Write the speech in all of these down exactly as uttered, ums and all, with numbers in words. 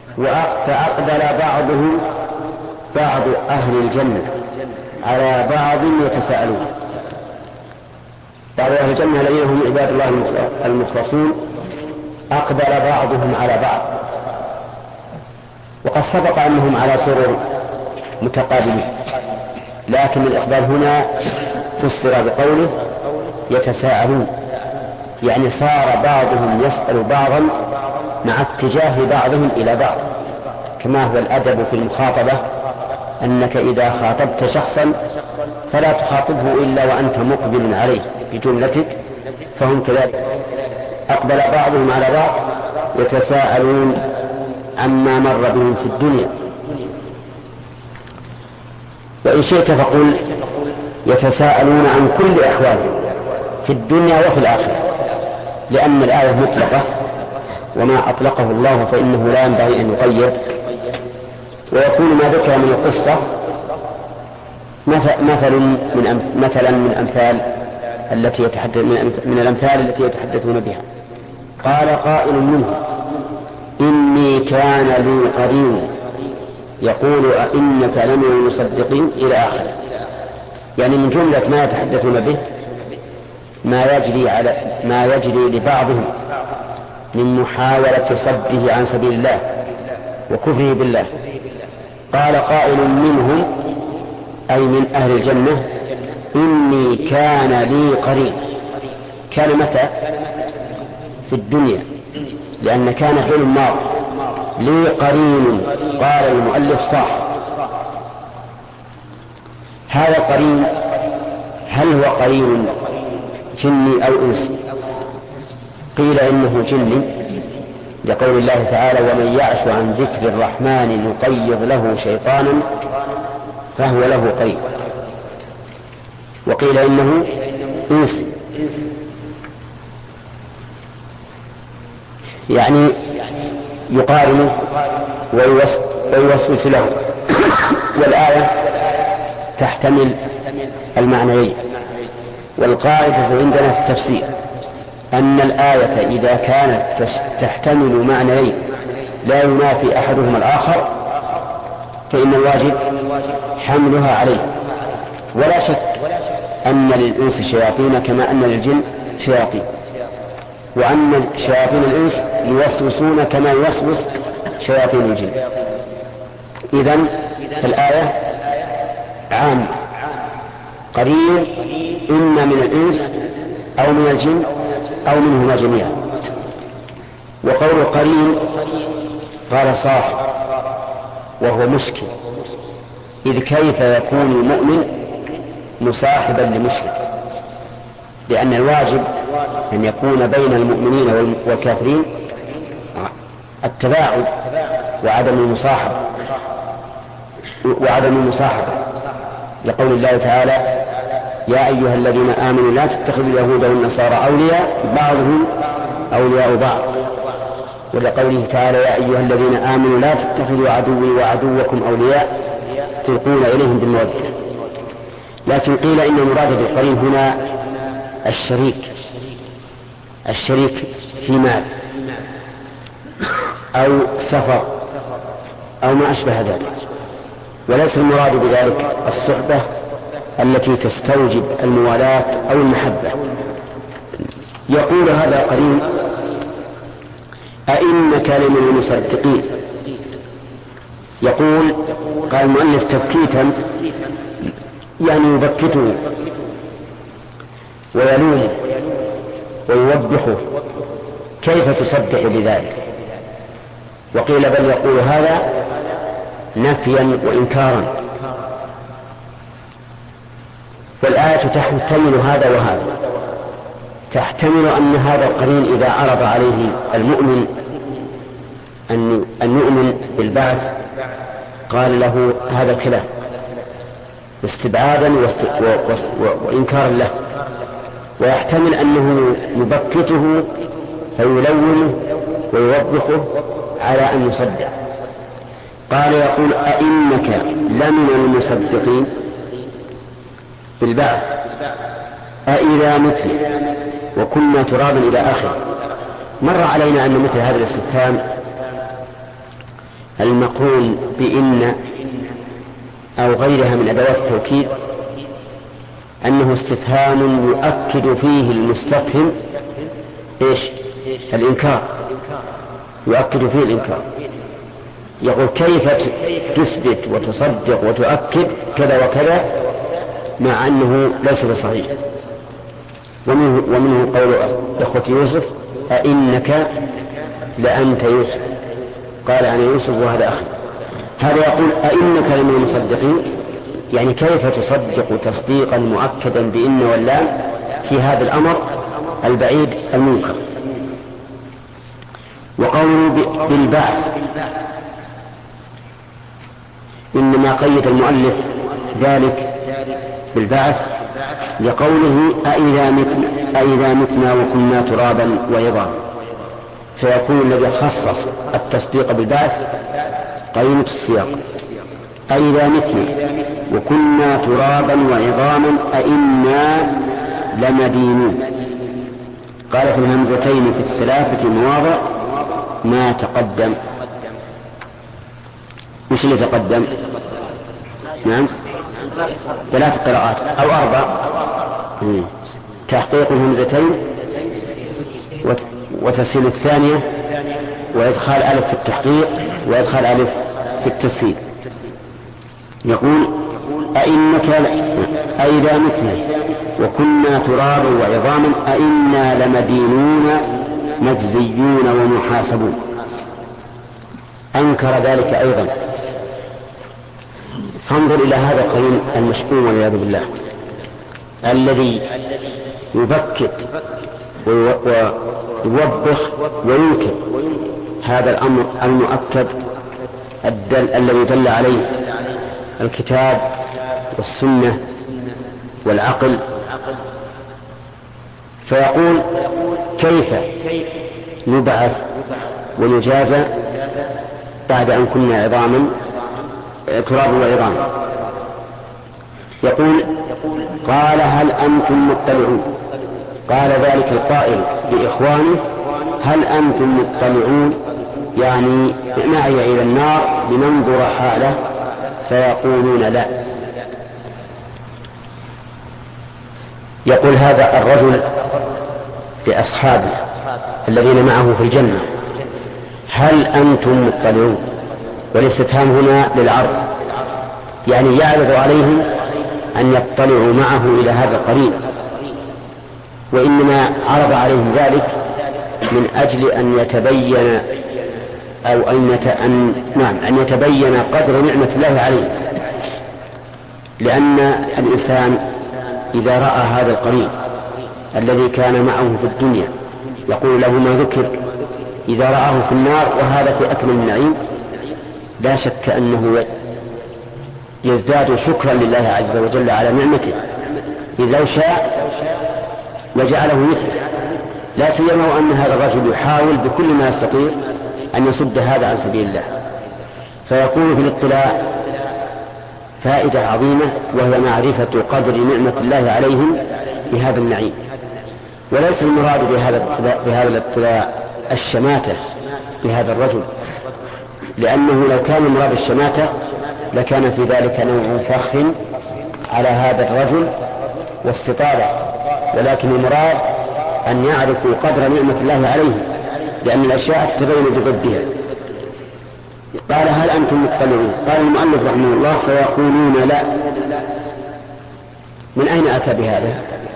فأقبل بعضهم بعض أهل الجنة على بعض يتساءلون. بعض أهل الجنة الذين هم عباد الله المخلصون أقبل بعضهم على بعض، وقد سبق أنهم على سرر متقابلين، لكن الإقبال هنا فسر بقوله يتساءلون، يعني صار بعضهم يسأل بعضا مع اتجاه بعضهم إلى بعض، كما هو الأدب في المخاطبة أنك إذا خاطبت شخصا فلا تخاطبه إلا وأنت مقبل عليه بجملتك، فهم كذلك. أقبل بعضهم على بعض يتساءلون عما مر بهم في الدنيا. وإن شئت فقل يتساءلون عن كل أحوالهم في الدنيا وفي الآخرة، لأن الآية مطلقة، وما أطلقه الله فإنه لا ينبغي أن يقيد، ويكون ما ذكر من القصة مثل من مثلا من أمثال التي يتحدث من الأمثال التي يتحدثون بها. قال قائل منهم إني كان لي قرين يقول أئنك لمن المصدقين إلى آخره، يعني من جملة ما يتحدثون به ما يجري على ما يجري لبعضهم من محاولة صده عن سبيل الله وكفره بالله. قال قائل منهم أي من أهل الجنة إني كان لي قرين. كان متى؟ في الدنيا، لأن كان فعل ماضي. لي قرين، قال المؤلف صح. هذا القرين هل هو قرين جني أو إنسي؟ قيل إنه جني لقول الله تعالى ومن يعش عن ذكر الرحمن نقيض له شيطانا فهو له قرين. وقيل إنه إنسي، يعني يقارن ويوسوس له. والآية تحتمل المعنيين، والقاعدة عندنا في التفسير أن الآية إذا كانت تحتمل معنيين لا ينافي أحدهما الآخر فإن الواجب حملها عليه. ولا شك أن للإنس شياطين كما أن للجن شياطين، وأن شياطين الإنس يوسوسون كما يوسوس شياطين الجن. إذن فالآية عام قرين إما من الإنس أو من الجن أو منهما جميعا. وقول قرين قال صاحب وهو مشكل، إذ كيف يكون المؤمن مصاحبا لمشرك؟ لأن الواجب أن يكون بين المؤمنين والكافرين التباعد وعدم المصاحبة وعدم المصاحبة لقول الله تعالى يا أيها الذين آمنوا لا تتخذوا اليهود والنصارى أولياء بعضهم أولياء بعض، ولقوله تعالى يا أيها الذين آمنوا لا تتخذوا عدوي وعدوكم أولياء تلقون إليهم بالمودة. لكن قيل إن المراد بالقرين هنا الشريك الشريك في مال أو سفر أو ما أشبه ذلك، وليس المراد بذلك الصحبة التي تستوجب الموالاة أو المحبة. يقول هذا قرين أئنك لمن المصدقين. يقول قال المؤلف تبكيتا يعني يبكته ويلومه ويوبخه كيف تصدق بذلك. وقيل بل يقول هذا نفيا وإنكارا. والآية تحتمل هذا وهذا، تحتمل أن هذا القرين إذا عرض عليه المؤمن أن يؤمن بالبعث قال له هذا الكلام استبعادا وإنكارا له، ويحتمل أنه يبكته فيلومه ويوبخه على أن يصدق. قال يقول أئنك لمن المصدقين بالبعث أئذا متنا وكنا ترابا إلى آخره. مر علينا أن مثل هذا الاستفهام المقرون بإن أو غيرها من أدوات التوكيد أنه استفهام يؤكد فيه المستفهم إيش؟ الإنكار، يؤكد فيه الإنكار. يقول كيف تثبت وتصدق وتؤكد كذا وكذا مع أنه ليس بصحيح. ومنه, ومنه قول إخوة يوسف أئنك لأنت يوسف، قال أنا يوسف وهذا أخي. هذا يقول أئنك لمن المصدقين، يعني كيف تصدق تصديقا مؤكدا بإن واللام في هذا الأمر البعيد المنكر. وقوله بالبعث إنما قيد المؤلف ذلك بالبعث لقوله أئذا متنا, أئذا متنا وكنا ترابا وعظاما، فيكون الذي خصص التصديق بالبعث قرينة السياق. أئذا متنا وكنا ترابا وعظاما أئنا لمدينون. قال في الهمزتين في الثلاثة مواضع ما تقدم. مش اللي تقدم؟ نعم، ثلاث قراءات أو أربع. تحقيق الهمزتين وتسهيل الثانية وإدخال ألف في التحقيق وإدخال ألف في التسهيل. يقول أئنك أئذا متنا وكنا ترابا وعظاما أئنا لمدينون مجزيون ومحاسبون. أنكر ذلك أيضا. فانظر إلى هذا القرين المشؤوم والعياذ بالله الذي يبكت ويوبخ وينكر هذا الأمر المؤكد الدل الذي دل عليه الكتاب والسنة والعقل. فيقول كيف نبعث ونجازى بعد أن كنا عظاما تراب وعظاما. يقول قال هل أنتم مطلعون، قال ذلك القائل بإخوانه هل أنتم مطلعون، يعني معي إلى النار لننظر حاله، فيقولون لا. يقول هذا الرجل لأصحابه الذين معه في الجنة هل أنتم مطلعون، والاستفهام هنا للعرض، يعني يعرض عليهم أن يطلعوا معه إلى هذا القرين، وإنما عرض عليهم ذلك من أجل أن يتبين أو أن, يت... أن... نعم أن يتبين قدر نعمة الله عليه. لأن الإنسان إذا رأى هذا القرين الذي كان معه في الدنيا يقول له ما ذكر، إذا رآه في النار وهذا في أكمل النعيم، لا شك أنه يزداد شكرا لله عز وجل على نعمته، إذ لو شاء لجعله مثله. لا سيما وأن هذا الرجل يحاول بكل ما يستطيع أن يصد هذا عن سبيل الله. فيكون في الاطلاع فائدة عظيمة، وهي معرفة قدر نعمة الله عليهم بهذا النعيم. وليس المراد بهذا الاطلاع الشماتة بهذا الرجل، لأنه لو كان المراد الشماتة لكان في ذلك نوع فخر على هذا الرجل واستطالة، ولكن المراد أن يعرفوا قدر نعمة الله عليه، لأن الأشياء تتبين بضدها. قال هل أنتم مطلعون، قال المؤلف رحمه الله فيقولون لا. من أين أتى بهذا؟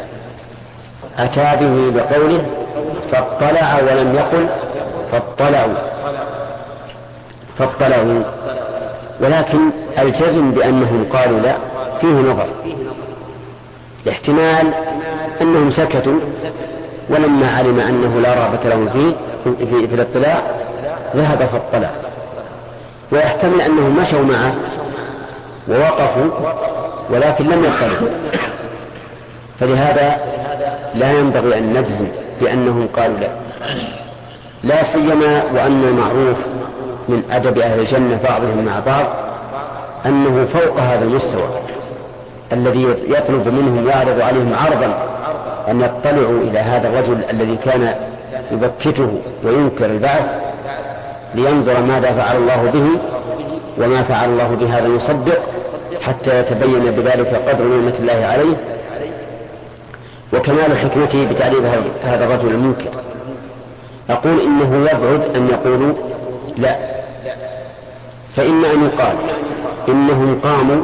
أتى به بقوله فاطلع ولم يقل فاطلعوا فاطلعوا، ولكن الجزم بأنهم قالوا لا فيه نظر. احتمال أنهم سكتوا ولما علم أنه لا رغبة لهم فيه في, في الاطلاع ذهب فاطلع، ويحتمل أنهم مشوا معه ووقفوا ولكن لم يطلعوا. فلهذا لا ينبغي أن نجزم بأنهم قالوا لا، لا سيما وأن المعروف من أدب أهل الجنة بعضهم مع بعض أنه فوق هذا المستوى الذي يطلب منهم ويعرض عليهم عرضا أن يطلعوا إلى هذا الرجل الذي كان يبكته وينكر البعث، لينظر ماذا فعل الله به وما فعل الله بهذا المصدق حتى يتبين بذلك قدر نعمة الله عليه وكمال حكمته بتعذيب هذا الرجل المنكر. أقول إنه يبعد أن يقولوا لا، فإما أن يقال إنهم قاموا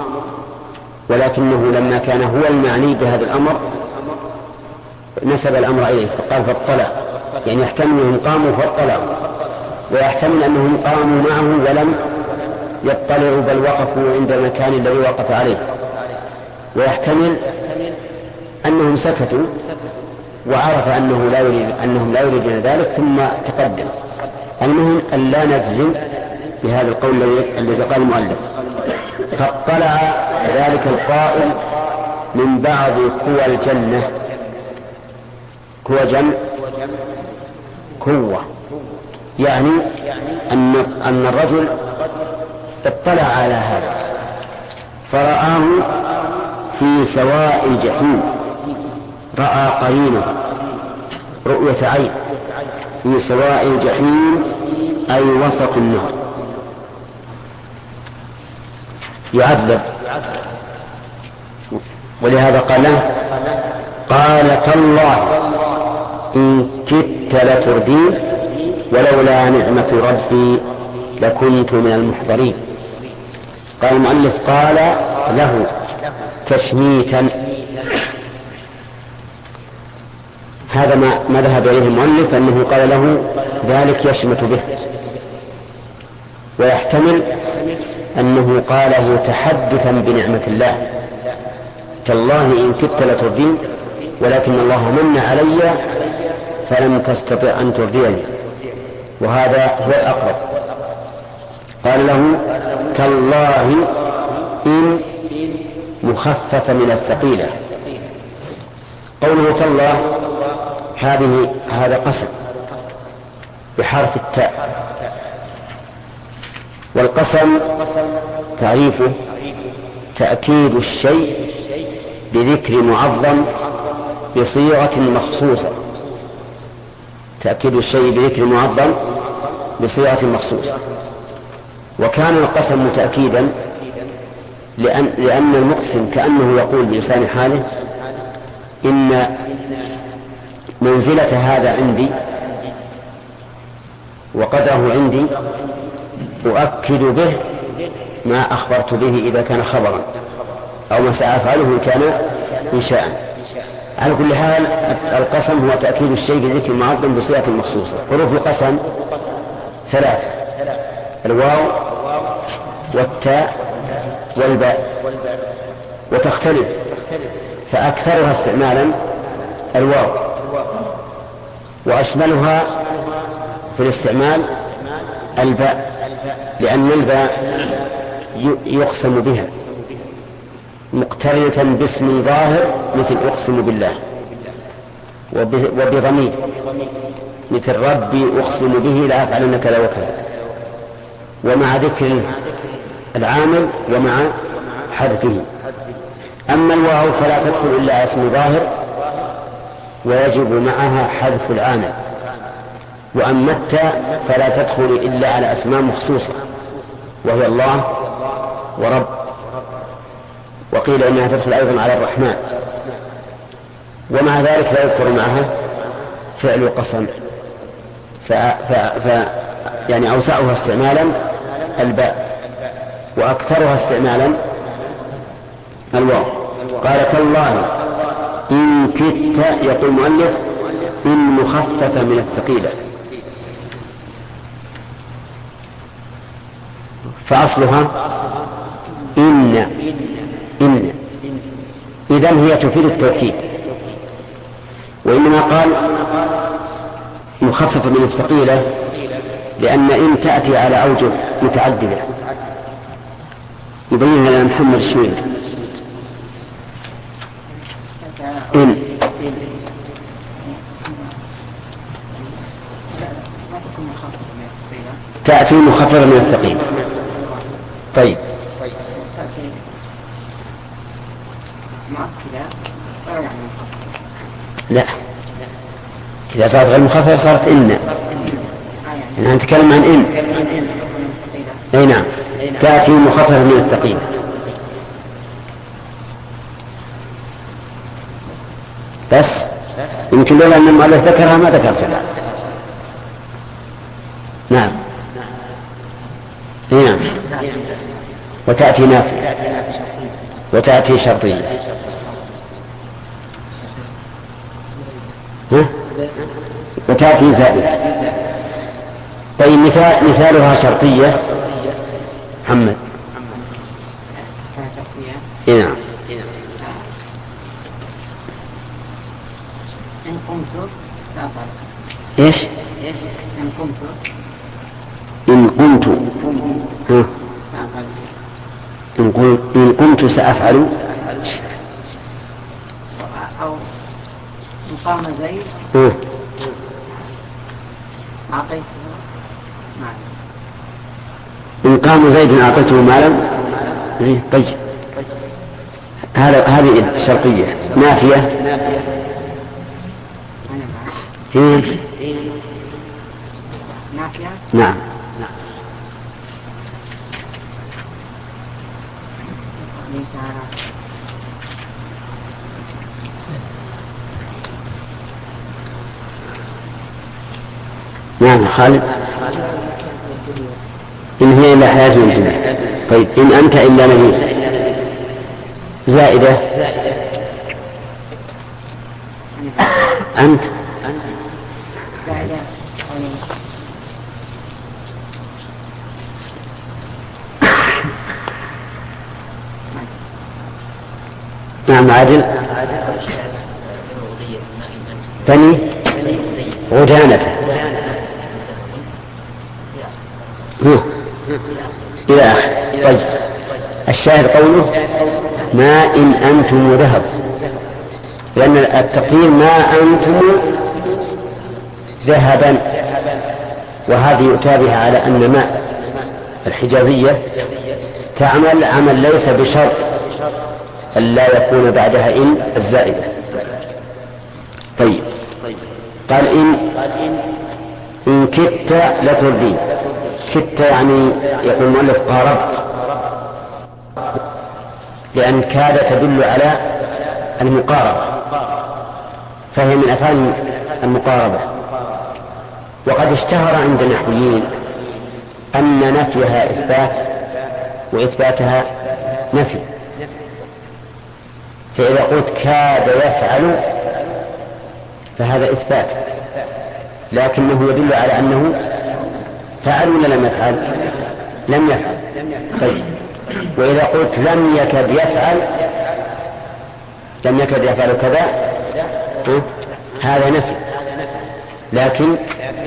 ولكنه لما كان هو المعني بهذا الأمر نسب الأمر إليه فقال فاطلع، يعني يحتمل أنهم قاموا فاطلعوا، ويحتمل أنهم قاموا معه ولم يطلعوا بل وقفوا عند المكان الذي وقف عليه، ويحتمل أنهم سكتوا وعرف أنه لا يريد أنهم لا يريدون ذلك ثم تقدم. المهم أن لا نجزم بهذا القول الذي قال المؤلف. فاطلع ذلك القائل من بعض قوى الجنة، قوى جمع قوة، يعني أن أن الرجل اطلع على هذا فرآه في سواء الجحيم، رأى قرينه رؤية عين في سواء الجحيم أي وسط النار يعذب. ولهذا قال له قال تالله إن كدت لتردين ولولا نعمة ربي لكنت من المحضرين. قال المؤلف قال له تشميتا، هذا ما, ما ذهب إليه المؤلف أنه قال له ذلك يشمت به، ويحتمل أنه قاله تحدثا بنعمة الله، تالله إن كدت لتردين ولكن الله من علي فلم تستطع أن ترديني، وهذا هو الأقرب. قال له تالله إن مخفف من الثقيلة. قوله تالله هذه هذا قسم بحرف التاء، والقسم تعريفه تأكيد الشيء بذكر معظم بصيغة مخصوصة، تأكيد الشيء بذكر معظم بصيغة مخصوصة. وكان القسم تأكيدا لأن, لأن المقسم كأنه يقول بلسان حاله إن منزلة هذا عندي وقدره عندي أؤكد به ما أخبرت به إذا كان خبرا، أو ما سأفعله إن كان إنشاء. على كل حال القسم هو تأكيد الشيء بذكر معظم بصيغة مخصوصة. حروف القسم ثلاثة: الواو والتاء والباء، وتختلف، فأكثرها استعمالا الواو، وأشملها في الاستعمال الباء، لأن الباء يقسم بها مقترنة باسم ظاهر مثل أقسم بالله، وبضمير مثل ربي أقسم به لا أفعلن كذا وكذا، ومع ذكر العامل ومع حذفه. أما الواو فلا تدخل إلا على اسم ظاهر ويجب معها حذف العامل، وأما التاء فلا تدخل إلا على أسماء مخصوصة وهي الله ورب، وقيل إنها تدخل أيضا على الرحمن، ومع ذلك لا يذكر معها فعل قسم، ف... ف... ف... يعني أوسعها استعمالا الباء وأكثرها استعمالا الواو. قال تالله إن كدت، يقول المؤلف إن مخففة من الثقيلة، فأصلها إن إن إذن هي تفيد التوكيد، وإنما قال مخففة من الثقيلة لأن إن تأتي على أوجه متعددة، يبين لنا محمد الشويل. إن تأتي مخففة من الثقيلة. طيب لا، إذا صارت غير مخففة صارت إن. نحن نتكلم عن إن. أي نعم، تأتي مخففة من الثقيل. بس يمكن لولا أن المؤلف ذكرها ما ذكرتها. نعم. أي نعم. وتأتي نافية وتأتي شرطية. ها؟ وتأتي زائدة. طيب مثال مثالها شرطية محمد. إيه نعم. إن قمت سأفعل. إيش؟ إن قمت. إن قمت. ها. إن قمت سأفعل. أو إن قام زيد. ها. أعطيته مالا. إن قام زيد أعطيته مالا. طيب هذا هذه الشرطية. نافية. هي نافية. نعم. نعم خالد. إن هي إلا حياة الدنيا. طيب إن أنت إلا نبي. زائدة. أنت. نعم عادل. ثاني غدانته. إلى آخر. طيب الشاهد قوله ما إن أنتم ذهب، لأن التقدير ما أنتم ذهبا، وهذه يؤتى بها على أن ما الحجازية تعمل عمل ليس بشرط ألا يكون بعدها إن الزائدة. طيب قال إن إن كدت لتردين. كدت يعني يقول المؤلف قاربت، لأن كاد تدل على المقاربة، فهي من أفعال المقاربة. وقد اشتهر عند النحويين أن نفيها إثبات وإثباتها نفي. فإذا قلت كاد يفعل فهذا إثبات، لكنه يدل على أنه فعل ولا لم يفعل؟ لم يفعل. طيب وإذا قلت لم يكد يفعل، لم يكد يفعل كذا، هذا نفي، لكن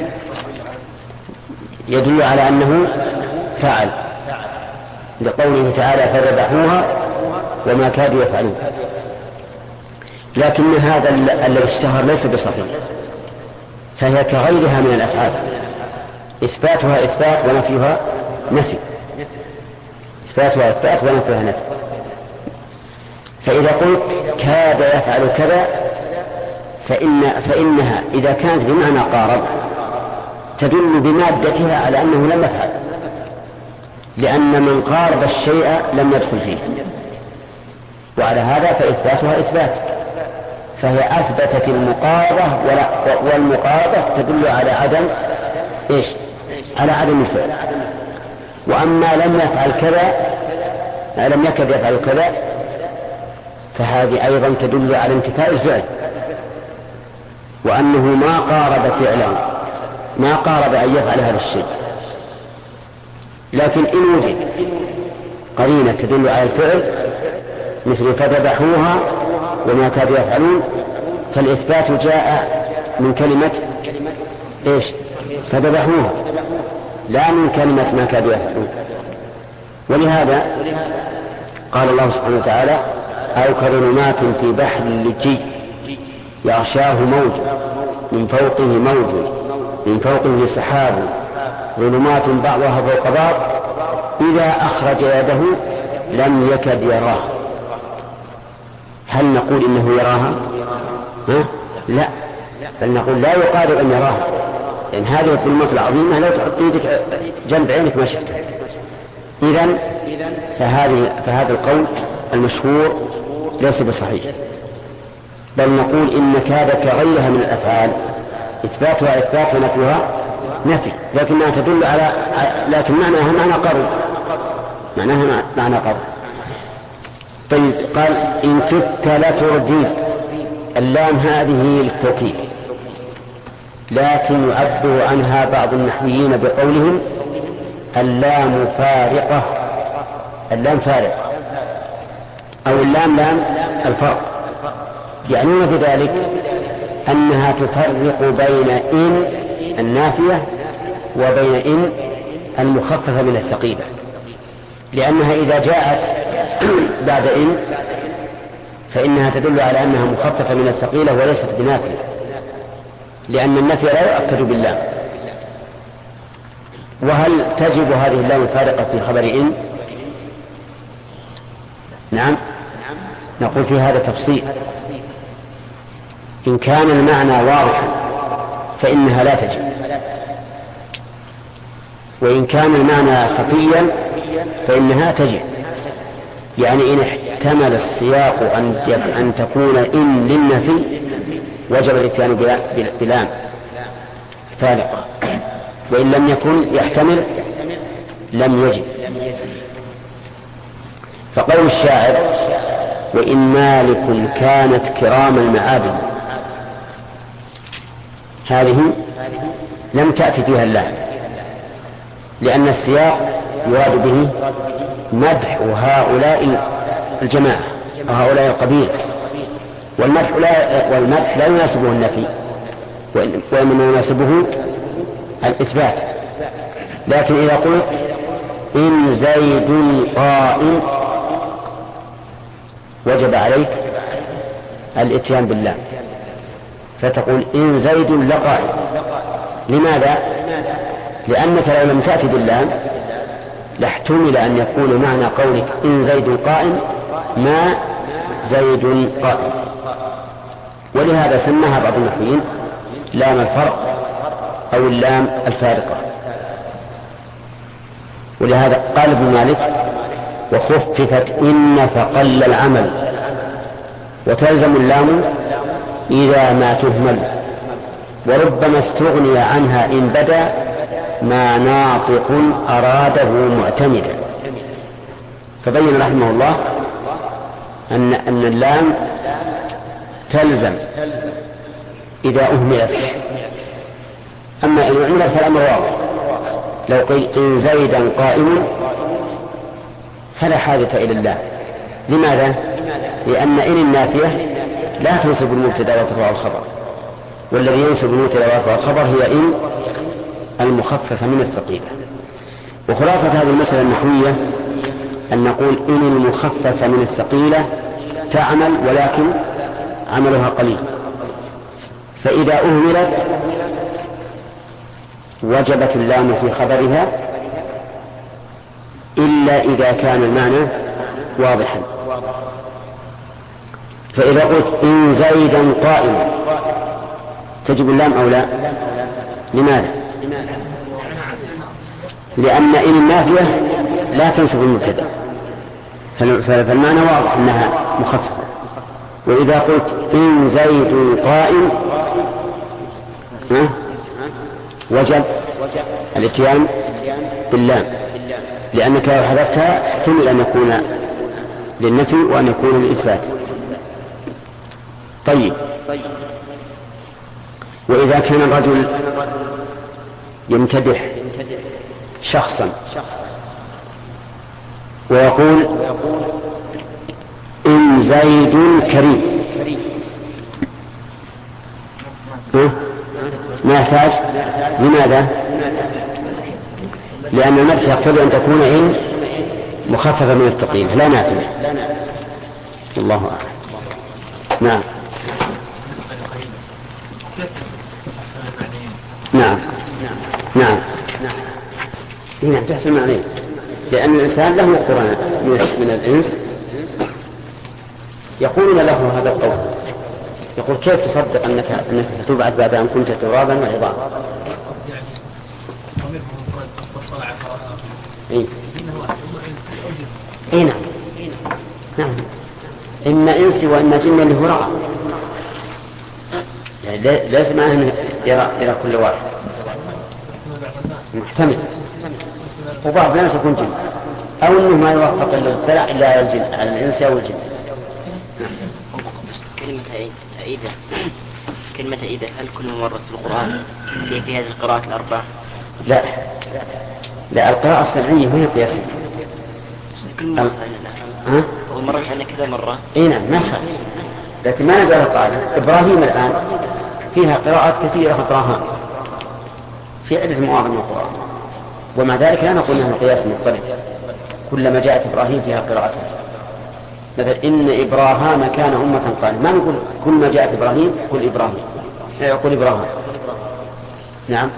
يدل على أنه فعل، لقوله تعالى فذبحوها وما كادوا يفعلون. لكن هذا الذي اشتهر ليس بصحيح، فهي كغيرها من الأفعال، إثباتها إثبات ونفيها نفي. إثباتها إثبات ونفيها نفي. فإذا قلت كاد يفعل كذا فإن فإنها إذا كانت بمعنى قارب تدل بمادتها على أنه لم يفعل، لأن من قارب الشيء لم يدخل فيه، وعلى هذا فإثباتها إثبات، فهي أثبتت المقاربة، والمقاربة تدل على عدم إيش؟ على عدم الفعل. وأما لم يفعل كذا، لم يكد يفعل كذا، فهذه أيضا تدل على انتفاء الفعل، وأنه ما قارب فعله، ما قارب أن يفعل هذا الشيء. لكن إن وجد قرينة تدل على الفعل مثل فذبحوها وما كادوا يفعلون، فالإثبات جاء من كلمة إيش؟ فذبحوها، لا من كلمة ما كادوا يفعلون. ولهذا قال الله سبحانه وتعالى أو كظلمات في بحر لجي يغشاه موج من فوقه موج من فوقه سحاب ظلمات بعضها فوق بعض إذا أخرج يده لم يكد يراه. هل نقول إنه يراها؟ ها؟ لا، بل نقول لا يقارب أن يراها، لأن هذه الظلمات العظيمة لو تحط يدك جنب عينك ما شفتها. إذن فهذه فهذا القول المشهور ليس بصحيح، بل نقول إن كاد كغيرها من الأفعال إثباتها إثبات ونفيها نفي، لكنها تدل على لكن معناها معنى قرب، معناها معنى قرب. طيب قال إن كدت لترديد، اللام هذه للتوكيد، لكن يعبر عنها بعض النحويين بقولهم اللام فارقة، اللام فارقة أو اللام لام الفرق، يعنون بذلك أنها تفرق بين إن النافية وبين إن المخففة من الثقيلة، لأنها إذا جاءت بعد إن فإنها تدل على أنها مخففة من الثقيلة وليست بنافية، لأن النفي لا يؤكد باللام. وهل تجب هذه اللام الفارقة في خبر إن؟ نعم، نقول في هذا تفصيل. إن كان المعنى واضحا فإنها لا تجب، وإن كان المعنى خفيا فإنها تجب. يعني إن احتمل السياق أن تكون إن للنفي وجب الاتيان بلام فارقة، وإن لم يكن يحتمل لم يجب. فقول الشاعر وإن مالك كانت كرام المعابد، هذه لم تأتي فيها اللام، لأن السياق يراد به مدح هؤلاء الجماعة وهؤلاء القبيلة، والمدح لا, والمدح لا يناسبه النفي، وإنما يناسبه الإثبات. لكن إذا قلت إن زيد قائم وجب عليك الاتيان بالله، فتقول إن زيد لقائم. لماذا؟ لأنك لو لم تأتي باللام لاحتمل أن يكون معنى قولك إن زيد قائم ما زيد قائم، ولهذا سماها بعض النحويين لام الفرق أو اللام الفارقة. ولهذا قال ابن مالك وخففت إن فقل العمل، وتلزم اللام إذا ما تهمل، وربما استغني عنها إن بدا ما ناطق أراده معتمدا. فبين رحمه الله أن, أن اللام تلزم إذا أهملت، أما إن أهملت فالأمر واضح. لو قيل إن زيدا قائم فلا حاجة إلى اللام. لماذا؟ لأن إن النافية لا تنصب المبتدا وترفع الخبر، والذي ينصب المبتدا ويرفع الخبر هي إن المخففة من الثقيلة. وخلاصة هذه المسألة النحوية أن نقول إن المخففة من الثقيلة تعمل ولكن عملها قليل، فإذا أهملت وجبت اللام في خبرها إلا إذا كان المعنى واضحا. فإذا قلت إن زيدا قائما تجب اللام أو لا؟ لماذا؟ لأن إن النافية لا تنصب المبتدا، فالمعنى واضح أنها مخففة. وإذا قلت إن زيد قائم وجب الاتيان باللام، لأنك لو حذفتها احتمل أن يكون للنفي وأن يكون للإثبات. طيب، وإذا كان الرجل يمتدح شخصا ويقول إن زيد كريم، ما يحتاج. لماذا؟ لأن المدح يقتضي أن تكون إن مخففة من الثقيلة لا نافية. الله أعلم. نعم نعم نعم نعم تحسن معنيه، لأن الإنسان له قرآن من الإنس يقولون له هذا القول، يقول كيف تصدق أنك, أنك ستبعث بعد أن كنت ترابا وعظاما؟ إيه؟ إيه نعم. نعم إما إنسي وإما جن اللي هو رأى، يعني لازم معناه أنه يرى, يرى كل واحد محتمل، وبعض الناس يكون جن، أو أنه ما يوفق الاطلاع إلا على الجن، على الإنس أو الجن. كلمة أيدة كلمة أيدة هل كل مرة في القرآن هي في هذه القراءات الأربع؟ لا لا، القراءة السمعية ما هي قياسية. كل مرة ها؟ أول مرة عندنا كذا مرة. إيه نعم ما خالف، لكن ما نزال القاعدة. إبراهيم الآن فيها قراءات كثيرة خطراها في عدة مواضع من القرآن، ومع ذلك لا نقول أنها قياس مضطرد. كلما جاءت إبراهيم فيها قراءتها، مثلا إن إبراهام كان أمة قال، ما نقول كل ما جاءت إبراهيم قل إبراهيم، يقول إبراهيم. نعم.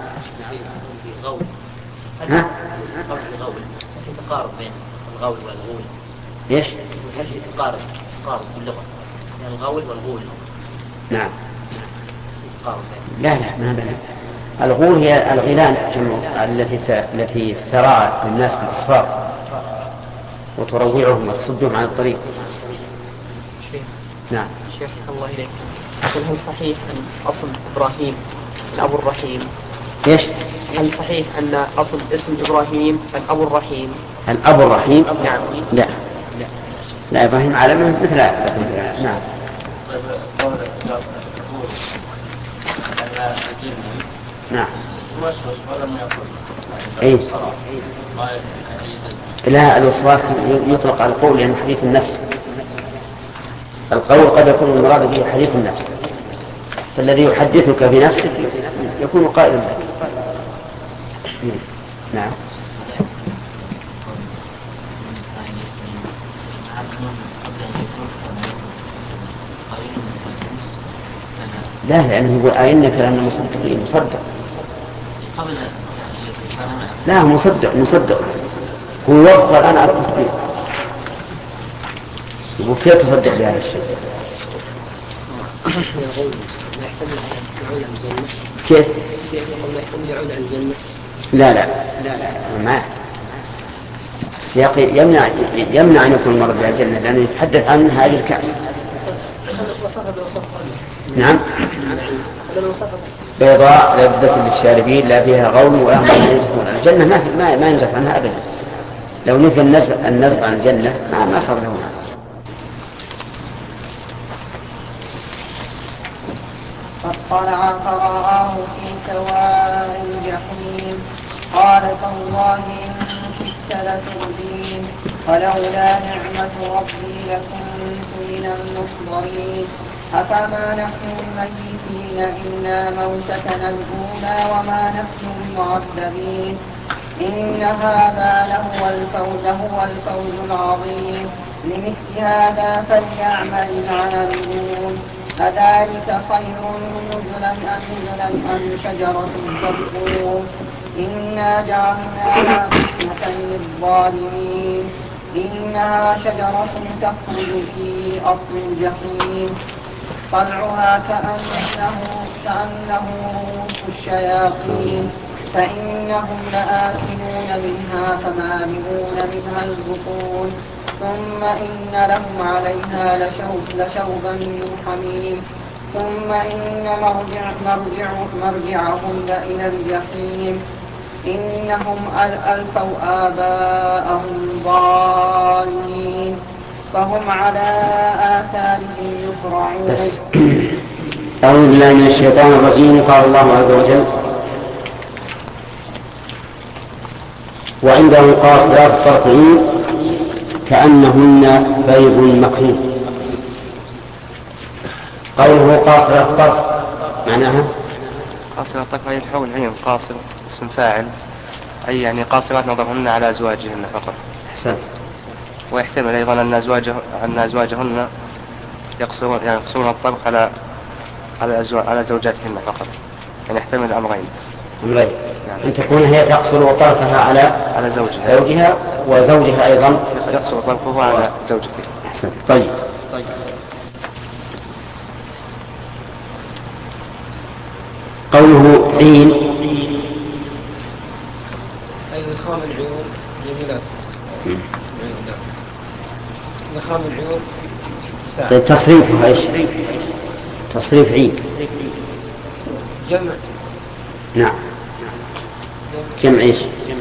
ها؟ في تقارب بين الغول والغول. ليش؟ هل في تقارب تقارب باللغة بين الغول والغول؟ نعم. لا لا ما بين. الغول هي الغيلان التي التي تراعى الناس بالأصفار وتروعهم وتصدهم عن الطريق. نعم. شيخ الله إليك، هل صحيح أن أصل إبراهيم الأب الرحيم؟ إيش؟ هل صحيح أن أصل اسم إبراهيم الأب الرحيم؟ الأب الرحيم؟ نعم. لا لا, لا إبراهيم عالم مثل نعم. نعم. إيه؟ لا، الوسواس يطلق على القول يعني حديث النفس. القول قد يكون المراد به حديث النفس، فالذي يحدثك بنفسك يكون قائلا لك. نعم. لا لأنه يقول أئنك لأن مصدقين مصدق. لا مصدق مصدق هو يبقى الآن على التصديق. يقول كيف تصدق بهذا الشيء؟ كيف؟ لا لا ما السياق يمنع يمنع أن يكون المرء بالجنة، لأنه يتحدث عن هذه الكأس. نعم. بيضاء لذة للشاربين لا فيها غول ولا هم ينزفون. الجنة ما ما ما ينزف عنها أبدا. لو نفى النزف النزف عن الجنة ما ما صار له. فاطلع فرآه في سواء الجحيم قال تالله إن كدت لتردين ولولا نعمة ربي لكنت من المحضرين أفما نحن الميتين إلا موتتنا الأولى وما نحن بمعذبين إن هذا لهو الفوز هو الفوز العظيم لمثل هذا فليعمل العاملون أذلك خير نزلا أم نزلا أم شجرة زقوم إنا جعلناها فتنة للظالمين إنها شجرة تخرج في أصل الجحيم طلعها كأنه كأنه رؤوس الشياطين فإنهم لآكلون منها فمالئون منها البطون ثم إن لهم عليها لشوب لشوبا من حميم ثم إن مرجع مرجع مرجعهم لإلى الجحيم إنهم ألفوا آباءهم ضالين فهم على آثارهم يفرعون. أعوذ بالله من الشيطان الرجيم. قال الله عز وجل وعنده قاصرات الطرف عين كأنهن بيض مكنون. قوله قاصرات الطرف معناها قاصرات الطرف أي الحول عين قاصر اسم فاعل أي يعني قاصرات نظرهن على أزواجهن فقط. حسن. ويحتمل أيضا أن أزواجه أن أزواجهن يقصرون يعني يقصرون الطرف على على أزواج على زوجاتهن فقط، يعني يحتمل الأمرين. أمرين يعني. أن تكون هي تقصر طرفها على على زوجها زوجها وزوجها أيضا يقصر طرفه على زوجته. حسن. طيب. طيب. قوله عين أي إدخام العيون جميلات. نخام العيون. طيب تصريفها ايش؟ تصريف عين. جمع. نعم. جمع ايش؟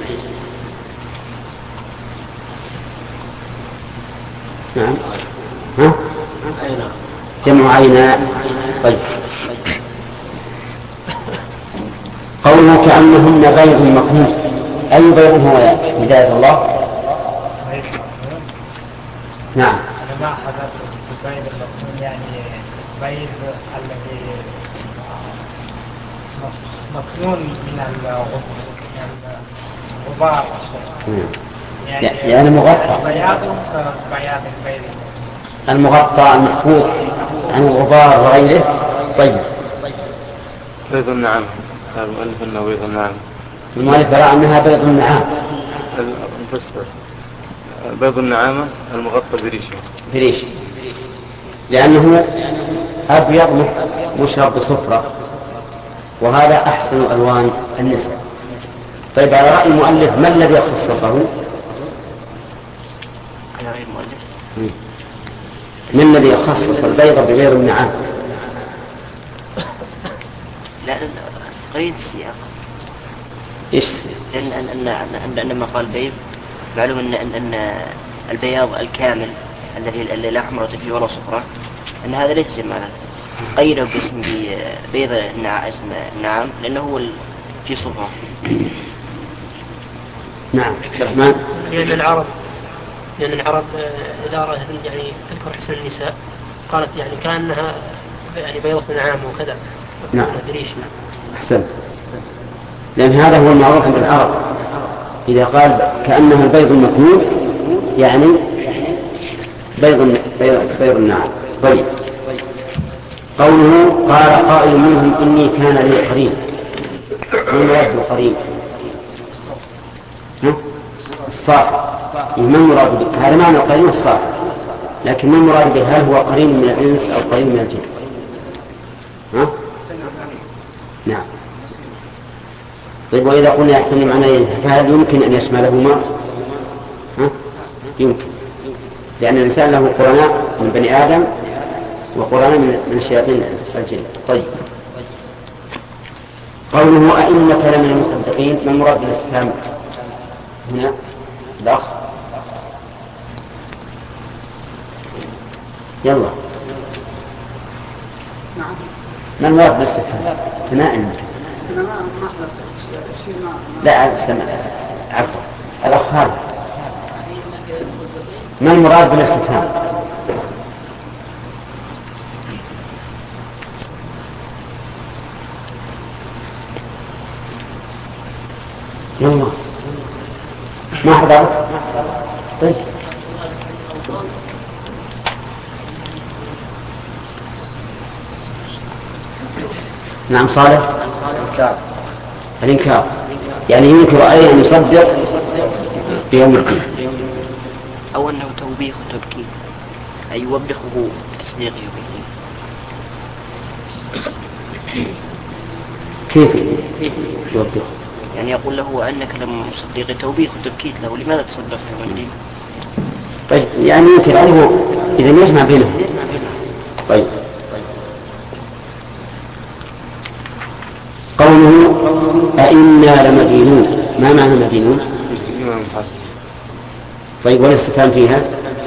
نعم. ها؟ جمع عيناء. طيب. قوله كأنهن بيض مكنون، أي بيض هو يا هداية الله؟ نعم. أنا ما حضرت البيض المكنون، يعني بيض الذي مكنون من الغبار، يعني, يعني مغطى. بياض كبياض البيض. المغطى المحفوظ عن الغبار وغيره. طيب. بيض النعام، قال المؤلف انه بيض النعام. المؤلف يرى انها بيض النعام. المفسر بيض النعامة المغطى بريشه. بريشه، لأنه أبيض مشرب بصفرة، وهذا أحسن ألوان النساء. طيب على رأي المؤلف ما الذي خصصه؟ على رأي المؤلف من الذي يخصص البيض بغير النعام؟ لا قريب السياق. إيش؟ لأن أن أن أن لما قال بيض معلوم أن أن أن البياض الكامل الذي لا حمرة فيه ولا صفرة أن هذا ليس جمالا. قيده باسم بيض اسم النعام لأنه هو في صفرة. نعم. الرحمن. لأن العرب لأن العرب إذا رأت يعني تذكر حسن النساء قالت يعني كأنها يعني بيضة نعام وكذا. نعم. دريش. أحسنت. لأن هذا هو المعروف عند العرب، إذا قال كأنه البيض المكنون يعني بيض بيض النعام. طيب. قوله قال قائل منهم إني كان لي قرين. من مراد القرين؟ الصاحب. ما المراد به؟ هذا معنى القرين الصاحب، لكن ما المراد به؟ هل هو قرين من الإنس أو قرين من الجن؟ ها؟ نعم. طيب وإذا قلنا يحتمل معنيين فهل يمكن أن يشملهما؟ ها؟ يمكن، لأن الإنسان له قرناء من بني آدم وقرناء من الشياطين الجن. طيب. قوله أئنك لمن المصدقين، ما المراد بالاستفهام هنا؟ الأخ يلا. ما المراد بالاستفهام؟ ثناء المكان. لا سمع عفوا الأخ هذا ما المراد بالاستفهام؟ يلا ما حضر. طيب نعم صالح. الإنكار يعني ينكر أي أن يصدق بيوم الدين، أو أنه توبيخ وتبكير أي يوبخه بتصديقه به. كيف يوبخه؟ يعني يقول له أنك لم تصدق توبيخ وتبكير له، لماذا تصدق بيوم الدين؟ طيب يعني ينكر عنه إذا يجمع بينهم. طيب. قوله أئنا لمدينون، ما معنى مدينون؟ طيب والاستفهام فيها؟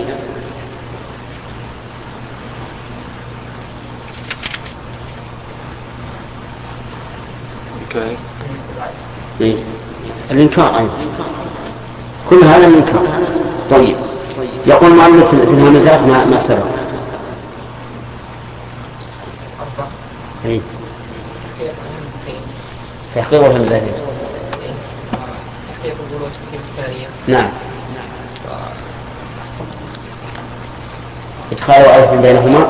إيه؟ الإنكار أيضا، كل هذا الإنكار. طيب يقول المؤلف في الهمزات ما ما سبق. إيه؟ تحقيق الهمزات. نعم. إدخال ألف بينهما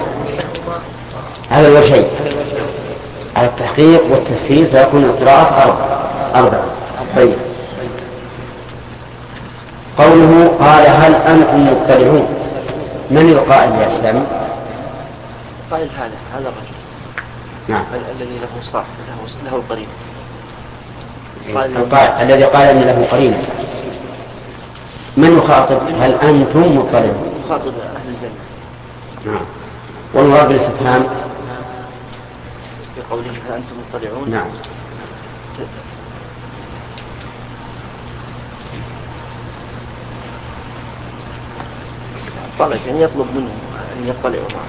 هذا هو شيء على التحقيق والتسهيل، فيكون القراءات أربعة أربعة. طيب. قوله قال هل أنتم مطلعون، من القائل يا إسلام؟ قائل هذا هذا الرجل. نعم. الذي له صاحب له له القرين. القائل الذي قال أن له قرين. من يخاطب؟ هل أنتم مطلعون؟ يخاطب أهل الجنة. نعم. والمراد بالاستفهام في قوله هل أنتم مطلعون. نعم. طلب يعني يطلب منهم أن يطلعوا معه.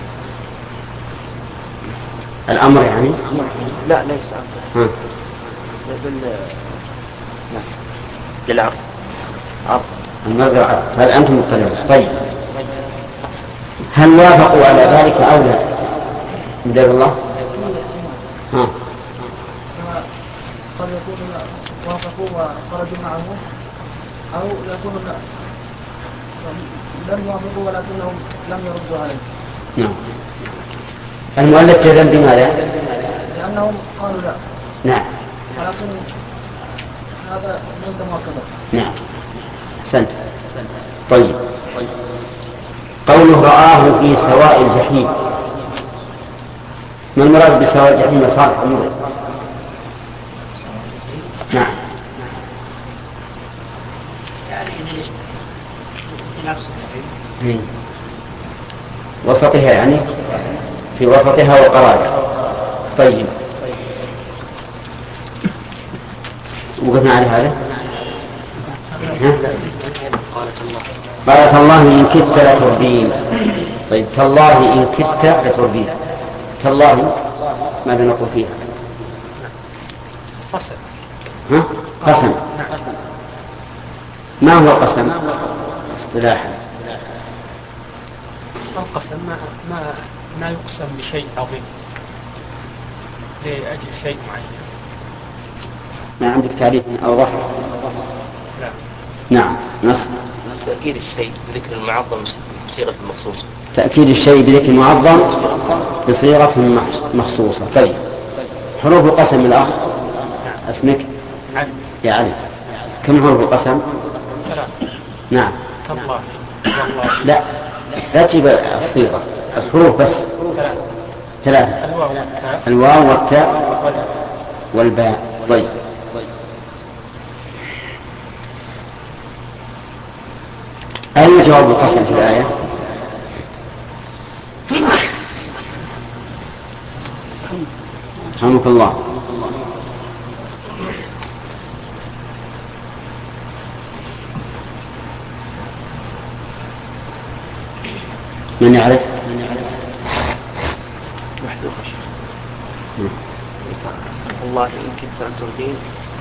الأمر يعني؟ لا ليس أمر. بل نعم للعرض. عرض. النظر هل أنتم مطلعون؟ طيب هل وافقوا على ذلك أو لا؟ مدير الله؟ ها. قد يكون وافقوا وخرجوا معه أو يكون لم يوافقوا ولكنهم لم يردوا عليه. نعم. المؤلف جزم بماذا؟ لأنهم قالوا لا. نعم. ولكن هذا ليس مؤكدا. نعم. أحسنت. طيب قوله رآه في سواء الجحيم، ما المراد بسواء الجحيم؟ صالح المراد. نعم. وسطها يعني في وسطها وقرارها. طيب وقفنا على هذا. قالت الله إن كدت لتردين. طيب تالله إن كدت لتردين، تالله ماذا نقول فيها؟ قسم. ها؟ قسم. ما هو قسم اصطلاحا؟ القسم ما ما ما يقسم بشيء عظيم لأجل شيء معين. ما عندك تعريف أوضح؟ لا. نعم. نص. تأكيد الشيء بذكر المعظم بصيغة مخصوصة. تأكيد الشيء بذكر معظم بصيغة مخصوصة. طيب حروف القسم الأخ اسمك؟ علي. يا علي كم حروف القسم؟ ثلاث. نعم. تالله. والله. لا لا تجيب الصيغة، الحروف بس. ثلاثة. ثلاثة. الواو والتاء. الواو والتاء والباء. طيب أين جواب القسم في الآية؟ رحمك الله. من يعرف؟ محذوف والله إن كنت أن تردين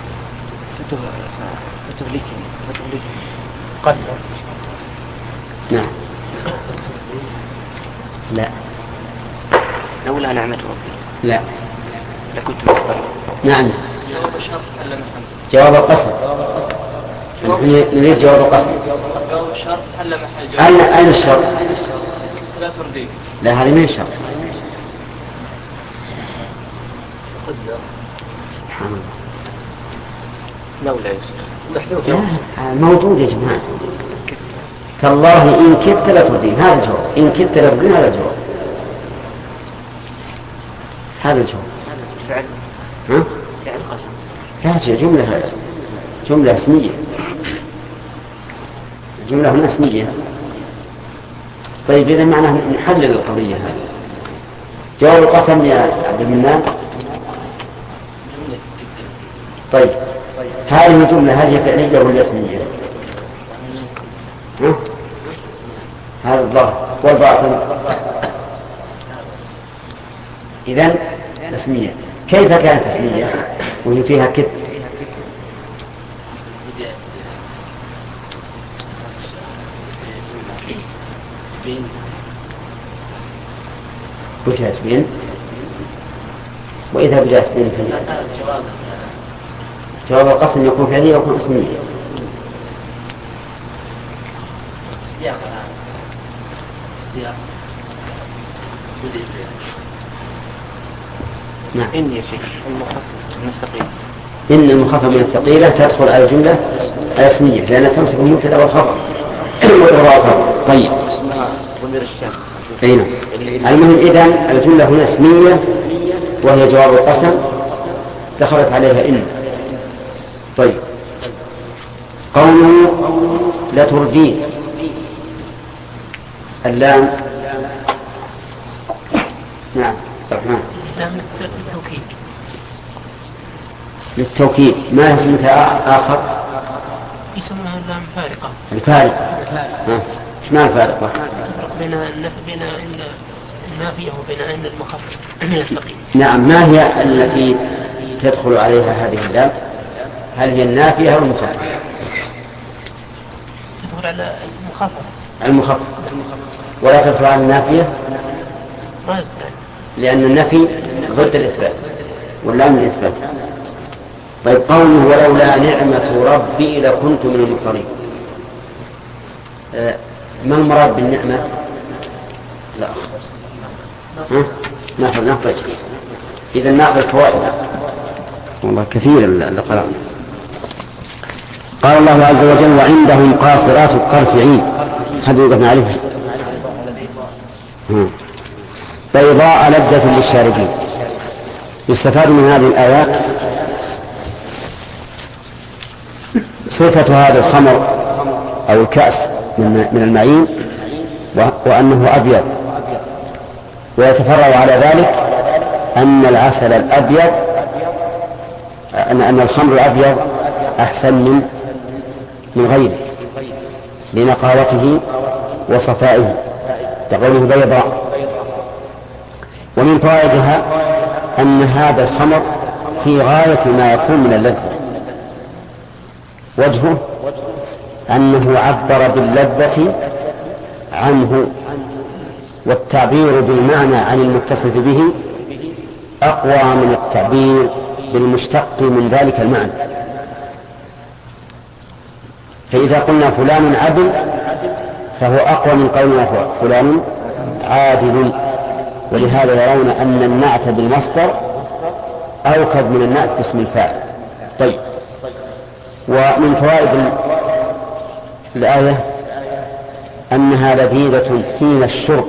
فتهلكني فتهلكني. قدر. نعم. لا. لولا نعمة ربي لا. لكنت مخبرا. نعم. جواب الشرط هل محمد. جواب القسم. نريد جواب القسم. جواب الشرط هل محل. أين أين الشرط؟ لا تردين. لا هذه من الشرط. قدر. سبحان الله. لولا يا شيخ محذوف. موجود يا جماعة. تالله إن كدت لتردين، هذا الجواب. إن كدت لتردين هذا الجواب. هذا الجواب. فعل. ها؟ فعل قسم. لا جملة جملة اسمية. جملة هنا اسمية. طيب إذا معناه نحلل القضية هذه. جواب القسم يا عبد المنان. طيب هذه الجملة هذه فعلية ولا اسمية؟ ها؟ هذا الظاهر والباطن. إذن اسمية. كيف كانت اسمية وهي فيها كد؟ وجهت بين، وإذا وجهت بين جواب القسم يكون فعلية ويكون اسمية. السياق السياق نعم. إن يا شيخ المخفف من الثقيل. إن المخفف من الثقيلة تدخل على الجملة الاسمية لأنها تنصب المبتدأ والخبر والخبر. طيب ضمير الشام. أين المهم إذن الجملة هنا اسمية وهي جواب القسم دخلت عليها إن. طيب قوله لتردين. اللام نعم الرحمن لام للتوكيد. للتوكيد. ما اسمها آخر؟ يسمونها اللام فارقة. الفارقة. ايش معنى الفارقة؟ تفرق بين بين النافية وبين أن المخفف من الثقيل. نعم. ما هي التي تدخل عليها هذه اللام؟ هل هي النافية أو المخففة؟ تدخل على المخفف. المخفف. ولا تدخل على النافية؟ ما يستطيع. لأن النفي ضد الإثبات واللام الإثبات. طيب قوله ولولا نعمة ربي لكنت من المحضرين. أه ما المراد بالنعمة؟ لا ها؟ ناخذ ناخذ إذا ناخذ فوائد والله كثير اللي قرأنا. قال الله عز وجل وعندهم قاصرات الطرف عين. حد يقف معرفة بيضاء لذة للشاربين. يستفاد من هذه الآيات صفة هذا الخمر أو الكأس من المعين وأنه أبيض، ويتفرع على ذلك أن العسل الأبيض أن أن الخمر الأبيض أحسن من من غيره لنقاوته وصفائه كقوله بيضاء. ومن فوائدها أن هذا الخمر في غاية ما يكون من اللذة. وجهه أنه عبر باللذة عنه، والتعبير بالمعنى عن المتصف به أقوى من التعبير بالمشتق من ذلك المعنى. فإذا قلنا فلان عدل فهو أقوى من قولنا فلان عادل. ولهذا يرون أن النعت بالمصدر أوكد من النعت باسم الفاعل. طيب ومن فوائد الآية أنها لذيذة حين الشرب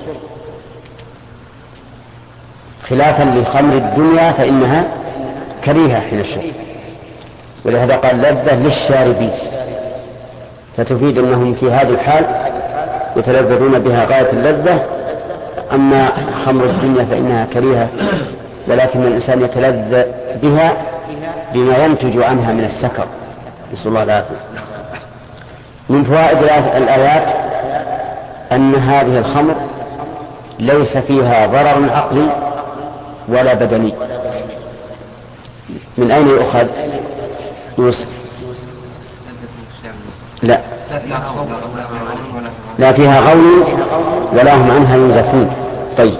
خلافا لخمر الدنيا فإنها كريهة حين الشرب، ولهذا قال لذة للشاربين، فتفيد أنهم في هذه الحال يتلذذون بها غاية اللذة. أما خمر الدنيا فإنها كريهة، ولكن الإنسان يتلذذ بها بما ينتج عنها من السكر، نسأل الله العافية. من فوائد الآيات أن هذه الخمر ليس فيها ضرر عقلي ولا بدني. من أين يؤخذ يوسف؟ لا لا فيها غول ولا هم عنها ينزفون. طيب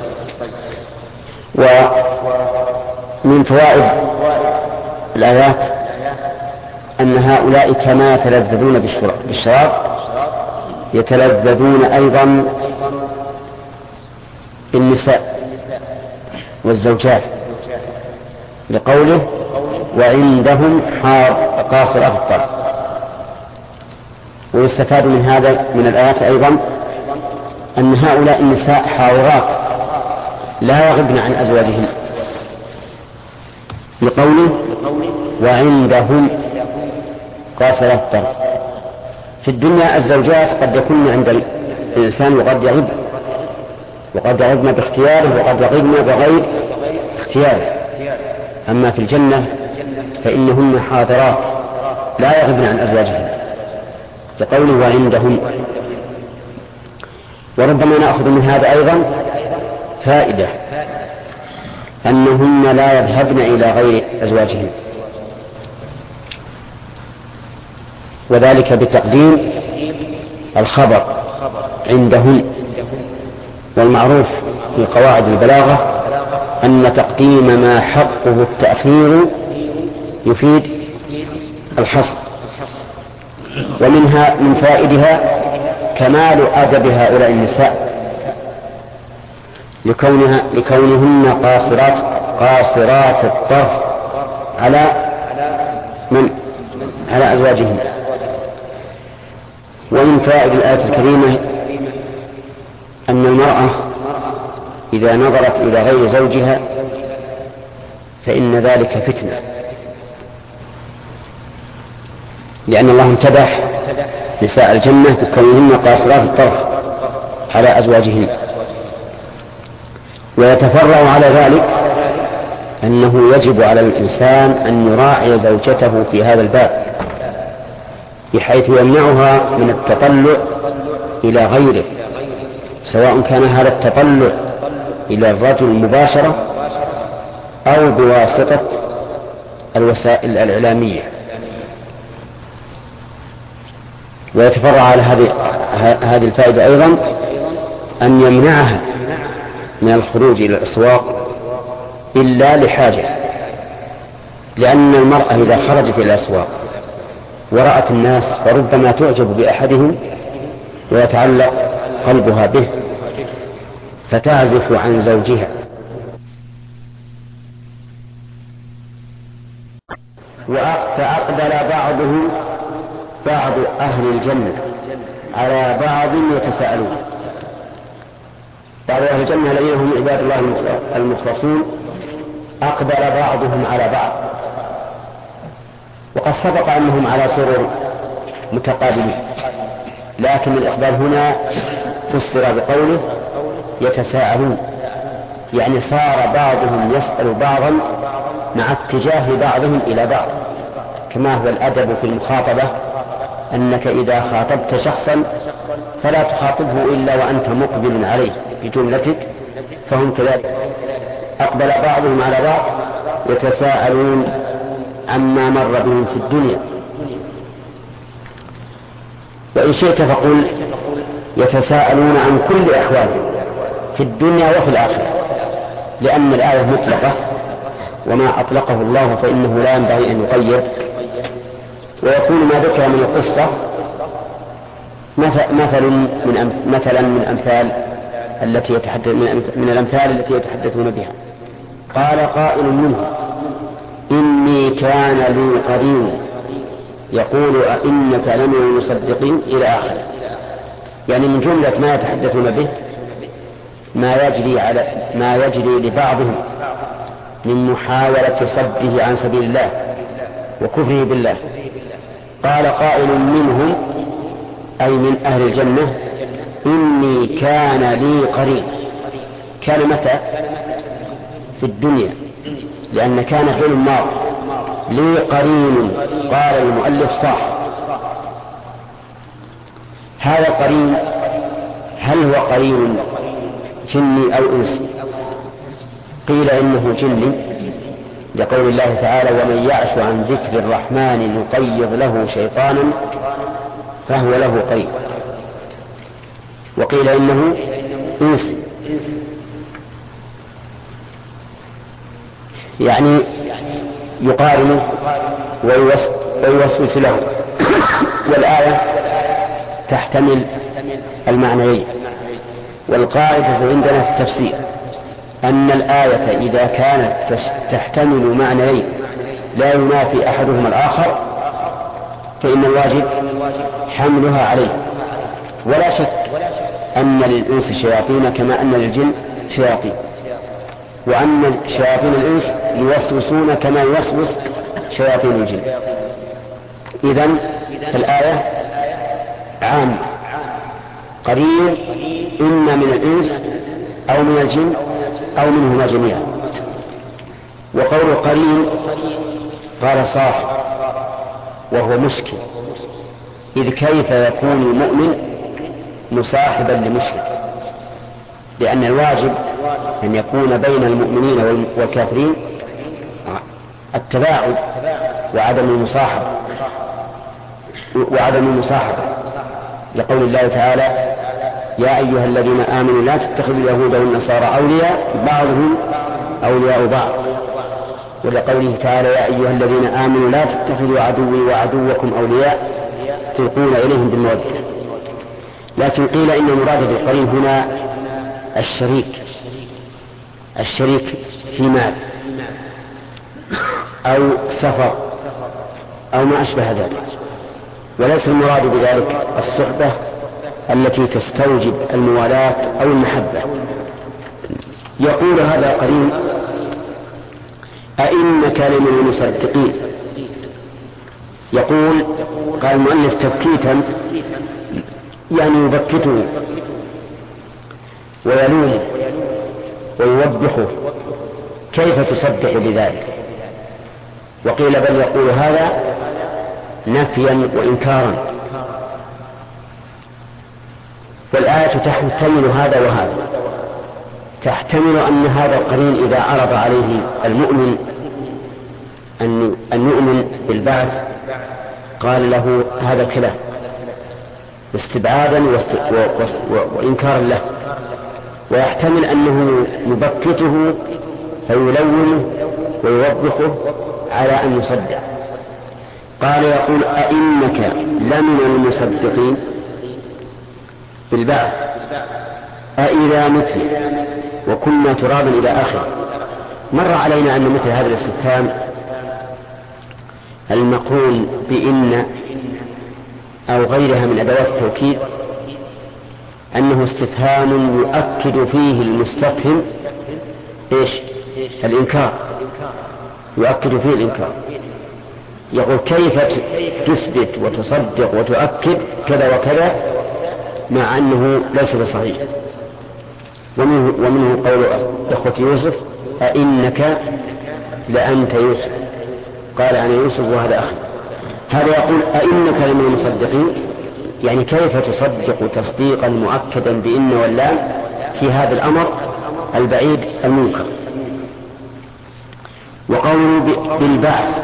ومن فوائد الآيات أن هؤلاء كما يتلذذون بالشراب يتلذذون أيضا بالنساء والزوجات، لقوله وعندهم قاصرات الطرف. ويستفاد من هذا من الآيات أيضا أن هؤلاء النساء حاضرات لا يغبن عن أزواجهن، لقوله وعندهم قاصرات الطرف. في الدنيا الزوجات قد يكون عند الإنسان وقد يغب، وقد يغبن باختياره وقد يغبن بغير اختياره. أما في الجنة فإنهن حاضرات لا يغبن عن أزواجهن، لقوله وعندهم. وربما نأخذ من هذا أيضا فائدة أنهن لا يذهبن إلى غير أزواجهن، وذلك بتقديم الخبر عندهن. والمعروف في قواعد البلاغة أن تقديم ما حقه التأخير يفيد الحصر. ومنها من فائدها كمال أدب هؤلاء النساء لكونها لكونهن قاصرات قاصرات الطرف على من على أزواجهن. ومن فائد الآية الكريمة أن المرأة إذا نظرت إلى غير زوجها فإن ذلك فتنة، لأن الله امتدح نساء الجنة بكونهن قاصرات الطرف على أزواجهن. ويتفرع على ذلك أنه يجب على الإنسان أن يراعي زوجته في هذا الباب، بحيث يمنعها من التطلع إلى غيره، سواء كان هذا التطلع إلى الرجل مباشرة أو بواسطة الوسائل الإعلامية. ويتفرع على هذه هذه الفائدة أيضا أن يمنعها من الخروج إلى الأسواق إلا لحاجة، لأن المرأة إذا خرجت إلى الأسواق ورأت الناس فربما تعجب بأحدهم ويتعلق قلبها به فتعزف عن زوجها. فأقبل بعضهم بعض أهل الجنة على بعض يتساءلون. بعض أهل الجنة الذين هم عباد الله المخلصون أقبل بعضهم على بعض، وقد سبق أنهم على سرر متقابلين، لكن الإقبال هنا فسر بقوله يتساءلون، يعني صار بعضهم يسأل بعضا مع اتجاه بعضهم إلى بعض، كما هو الأدب في المخاطبة أنك إذا خاطبت شخصا فلا تخاطبه إلا وأنت مقبل عليه بجملتك، فهم كذلك أقبل بعضهم على بعض يتساءلون عما مر بهم في الدنيا. وإن شئت فقل يتساءلون عن كل أحوالهم في الدنيا وفي الآخرة، لأن الآية مطلقة وما أطلقه الله فإنه لا ينبغي أن يقيد. ويكون ما ذكر من القصة مثل من مثلا من أمثال التي يتحدث من الأمثال التي يتحدثون بها. قال قائل منهم إني كان لي قرين يقول أئنك لمن المصدقين إلى آخره. يعني من جملة ما يتحدثون به ما يجري على ما يجري لبعضهم من محاولة صده عن سبيل الله وكفره بالله. قال قائل منهم أي من أهل الجنة إني كان لي قرين. كان متى؟ في الدنيا، لأن كان فعل ماضي. لي قرين قال المؤلف صح. هذا القرين هل هو قرين جني أو إنسي؟ قيل إنه جني لقول الله تعالى ومن يعش عن ذكر الرحمن نقيض له شيطانا فهو له قرين. وقيل إنه إنسي، يعني يقارن ويوسوس له. والآية تحتمل المعنيين. والقاعدة عندنا في التفسير أن الآية إذا كانت تحتمل معنيين لا ينافي أحدهما الآخر فإن الواجب حملها عليه. ولا شك أن للإنس شياطين كما أن للجن شياطين، وأن شياطين الإنس يوسوسون كما يوسوس شياطين الجن. إذن الآية عامة، قرين إما من الإنس أو من الجن أو منهما جميعا. وقول قرين قال صاحب وهو مشكل، إذ كيف يكون المؤمن مصاحبا لمشرك؟ لأن الواجب أن يكون بين المؤمنين والكافرين التباعد وعدم المصاحبة وعدم المصاحبة لقول الله تعالى يا أيها الذين آمنوا لا تتخذوا اليهود والنصارى أولياء بعضهم أولياء بعض، ولقوله تعالى يا أيها الذين آمنوا لا تتخذوا عدوي وعدوكم أولياء تلقون إليهم بالمودة. لكن قيل إن المراد بالقرين هنا الشريك الشريك في مال أو سفر أو ما أشبه ذلك، وليس المراد بذلك الصحبة التي تستوجب الموالاة أو المحبة. يقول هذا قرين أئنك لمن المصدقين، يقول قال المؤلف تبكيتا يعني يبكته ويلومه ويوبخه كيف تصدق بذلك. وقيل بل يقول هذا نفيا وإنكارا. والآية تحتمل هذا وهذا، تحتمل أن هذا القرين إذا عرض عليه المؤمن أن يؤمن بالبعث قال له هذا الكلام استبعادا وإنكارا له، ويحتمل أنه يبكته فيلومه ويوبخه على أن يصدق. قال يقول أئنك لمن المصدقين بالبعث أئذا متنا وكنا ترابا إلى آخره. مر علينا أن مثل هذا الاستفهام المقرون بإن أو غيرها من أدوات التوكيد أنه استفهام يؤكد فيه المستفهم إيش؟ الإنكار، يؤكد فيه الإنكار. يقول كيف تثبت وتصدق وتؤكد كذا وكذا مع أنه ليس بصحيح. ومنه, ومنه قول إخوة يوسف أئنك لأنت يوسف، قال أنا يوسف وهذا أخي. هذا يقول أئنك لمن المصدقين، يعني كيف تصدق تصديقا مؤكدا بإن واللام في هذا الأمر البعيد المنكر. وقوله بالبعث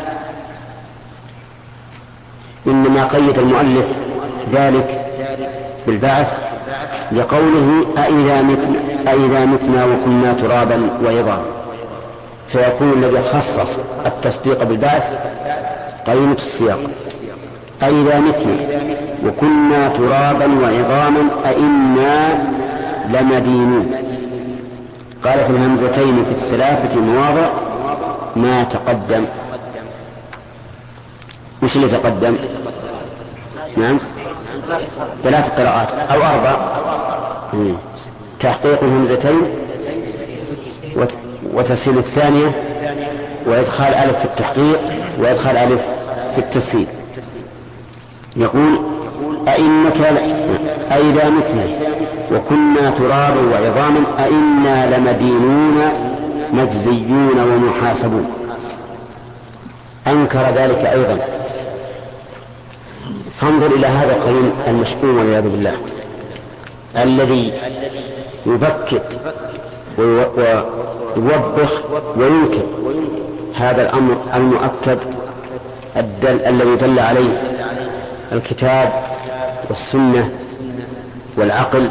إنما قيد المؤلف ذلك بالبعث لقوله أئذا متنا, أئذا متنا وكنا ترابا وعظاما، فيكون الذي خصص التصديق بالبعث قرينة السياق. أئذا متنا وكنا ترابا وعظاما أئنا لمدينون. قال في الهمزتين في الثلاثة مواضع ما تقدم. مش اللي تقدم؟ نعم ثلاث قراءات أو أربع. تحقيق الهمزتين وتسهيل الثانية وإدخال ألف في التحقيق وإدخال ألف في التسهيل. يقول أئنك أئذا متنا وكنا ترابا وعظاما أئنا لمدينون مجزيون ومحاسبون. أنكر ذلك أيضا. فانظر إلى هذا القرين المشؤوم والعياذ بالله الذي يبكت ويوبخ وينكر هذا الأمر المؤكد الدل الذي دل عليه الكتاب والسنة والعقل.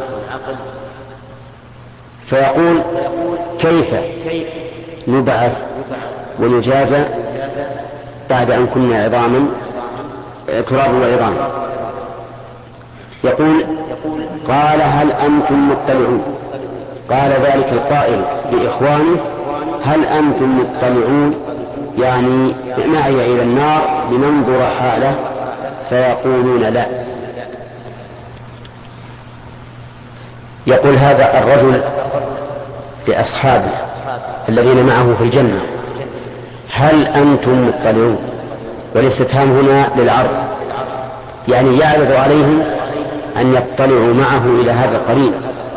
فيقول كيف نبعث ونجازى بعد أن كنا عظاما ترابا وعظاما. يقول قال هل أنتم مطلعون. قال ذلك القائل لإخوانه هل أنتم مطلعون، يعني معي إلى النار لننظر حاله، فيقولون لا. يقول هذا الرجل لأصحابه الذين معه في الجنة هل أنتم مطلعون، والاستفهام هنا للعرض، يعني يعرض عليهم أن يطلعوا معه إلى هذا القرين،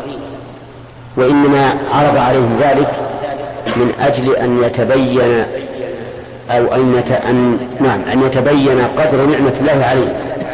وإنما عرض عليهم ذلك من أجل أن يتبين أو أن, يت... أن... نعم أن يتبين قدر نعمة الله عليه.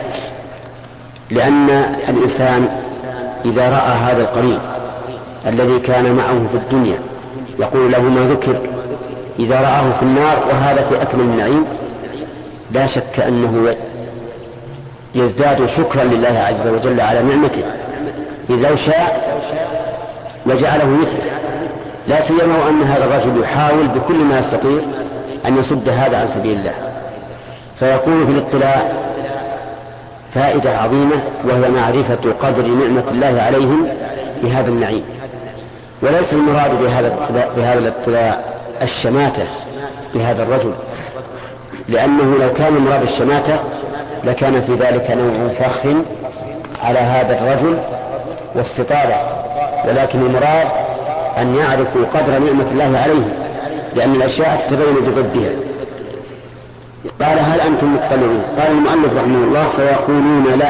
لأن الإنسان إذا رأى هذا القرين الذي كان معه في الدنيا يقول له ما ذكر، إذا رآه في النار وهذا في أكمل النعيم، لا شك أنه يزداد شكرا لله عز وجل على نعمته، إذ لو شاء لجعله مثله. لا سيما وأن هذا الرجل يحاول بكل ما يستطيع أن يصد هذا عن سبيل الله. فيكون في الاطلاع فائدة عظيمة، وهي معرفة قدر نعمة الله عليهم بهذا النعيم. وليس المراد بهذا بهذا الاطلاع الشماتة بهذا الرجل، لأنه لو كان مراد الشماتة لكان في ذلك نوع فخ على هذا الرجل واستطالة، ولكن المراد أن يعرفوا قدر نعمة الله عليهم، لأن الأشياء تتبين بضدها. قال هل أنتم مطلعون؟ قال المؤلف رحمه الله فيقولون لا.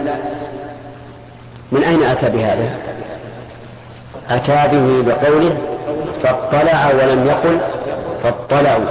من أين أتى بهذا؟ أتى به بقوله فاطلع ولم يقل فاطلعوا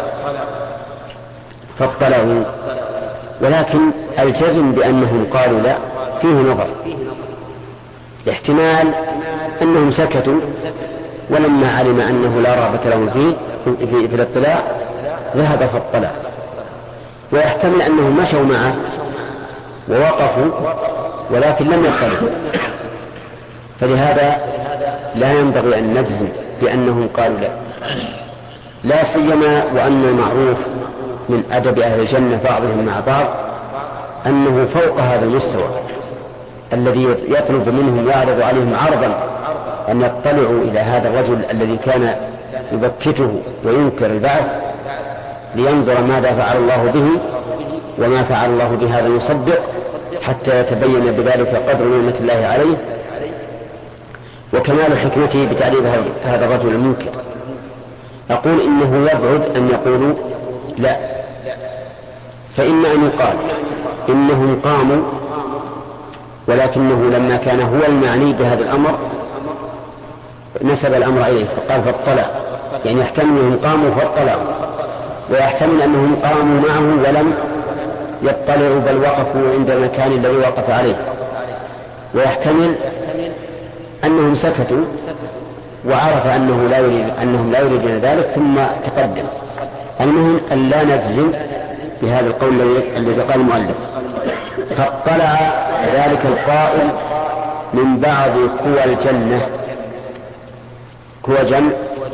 فاطلعوا، ولكن الجزم بأنهم قالوا لا فيه نظر. احتمال أنهم سكتوا ولما علم أنه لا رغبة لهم فيه في, في الاطلاع ذهب فاطلع، ويحتمل أنهم مشوا معه ووقفوا ولكن لم يطلعوا. فلهذا لا ينبغي أن نجزم بأنهم قالوا لا، لا سيما وأن المعروف من أدب أهل الجنة بعضهم مع بعض أنه فوق هذا المستوى الذي يطلب منهم ويعرض عليهم عرضا أن يطلعوا إلى هذا الرجل الذي كان يبكته وينكر البعث لينظر ماذا فعل الله به وما فعل الله بهذا المصدق حتى يتبين بذلك قدر نعمة الله عليه وكمال حكمته بتعريض هذا الرجل المنكر. أقول إنه يبعد أن يقولوا لا، فإما أن يقال إنهم قاموا ولكنه لما كان هو المعني بهذا الأمر نسب الأمر إليه فقال فاطلع، يعني يحتمل أنهم قاموا فاطلعوا، ويحتمل أنهم قاموا معه ولم يطلعوا بل وقفوا عند المكان الذي وقف عليه، ويحتمل أنهم سكتوا وعرف أنه لا يريد أنهم لا يريدون ذلك ثم تقدم. المهم أن لا نجزم بهذا القول الذي قال المؤلف فاطلع ذلك القائل من بعض قوى الجنة. قوى جمع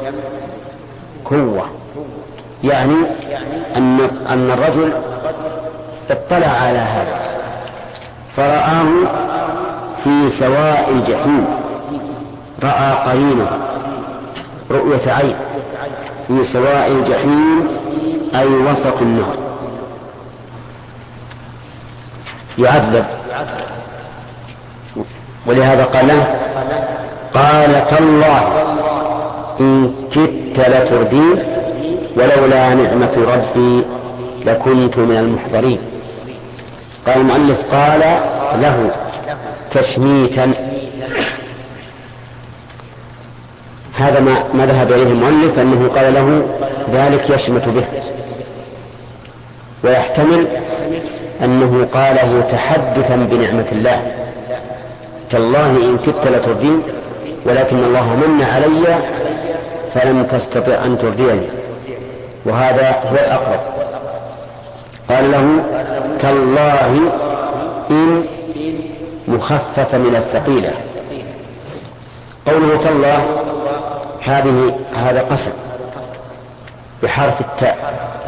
قوة، يعني أن أن الرجل اطلع على هذا فرآه في سواء الجحيم، رأى قرينه رؤية عين في سواء الجحيم أي وسط النار يعذب. ولهذا قال له قال تالله إن كدت لتردين ولولا نعمة ربي لكنت من المحضرين. قال المؤلف قال له تشميتا، هذا ما, ما ذهب إليه المؤلف أنه قال له ذلك يشمت به، ويحتمل أنه قاله تحدثا بنعمة الله تالله إن كدت لتردين ولكن الله من علي فلم تستطع أن ترديني، وهذا هو الأقرب. قال له تالله إن مخففة من الثقيلة. قوله تالله هذه هذا قسم بحرف التاء،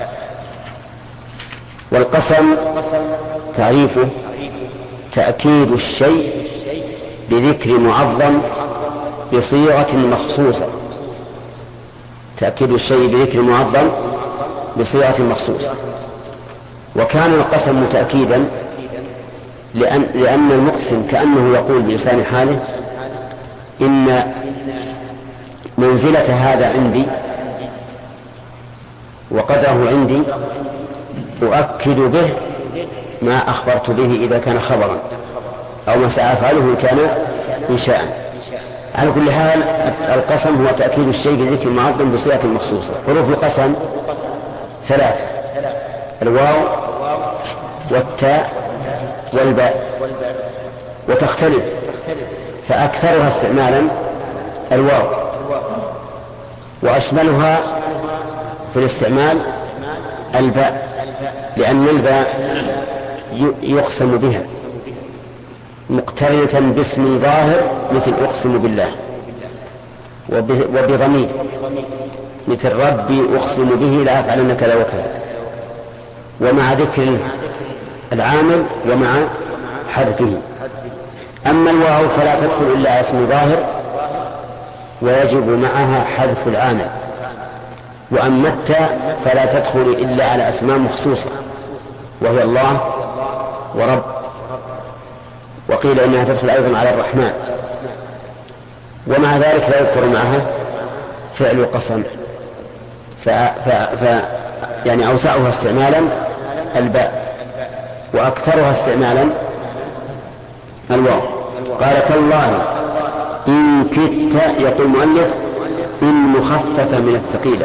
والقسم تعريفه تأكيد الشيء بذكر معظم بصيغة مخصوصة، تأكيد الشيء بذكر معظم بصيغة مخصوصة. وكان القسم تأكيدا لأن, لأن المقسم كأنه يقول بلسان حاله إن منزلة هذا عندي وقدره عندي أؤكد به ما أخبرت به إذا كان خبرا أو ما سأفعله إن كان إنشاء. على كل حال القسم هو تأكيد الشيء بذكر معظم بصيغة مخصوصة. حروف القسم ثلاثة: الواو والتاء والباء، وتختلف، فأكثرها استعمالا الواو، وأشملها في الاستعمال الباء، لأن الباء يقسم بها مقترنة باسم ظاهر مثل أقسم بالله، وبضمير مثل ربي أقسم به لا أفعلن كذا وكذا، ومع ذكر العامل ومع حذفه. أما الواو فلا تدخل إلا على اسم ظاهر ويجب معها حذف العامل، وأما التاء فلا تدخل إلا على أسماء مخصوصة وهي الله ورب، وقيل إنها تدخل أيضا على الرحمن، ومع ذلك لا يذكر معها فعل قسم، ف... ف... ف... يعني أوسعها استعمالا الباء، وأكثرها استعمالا الواو. قال تالله إن كدت، يقول المؤلف إن مخففة من الثقيلة،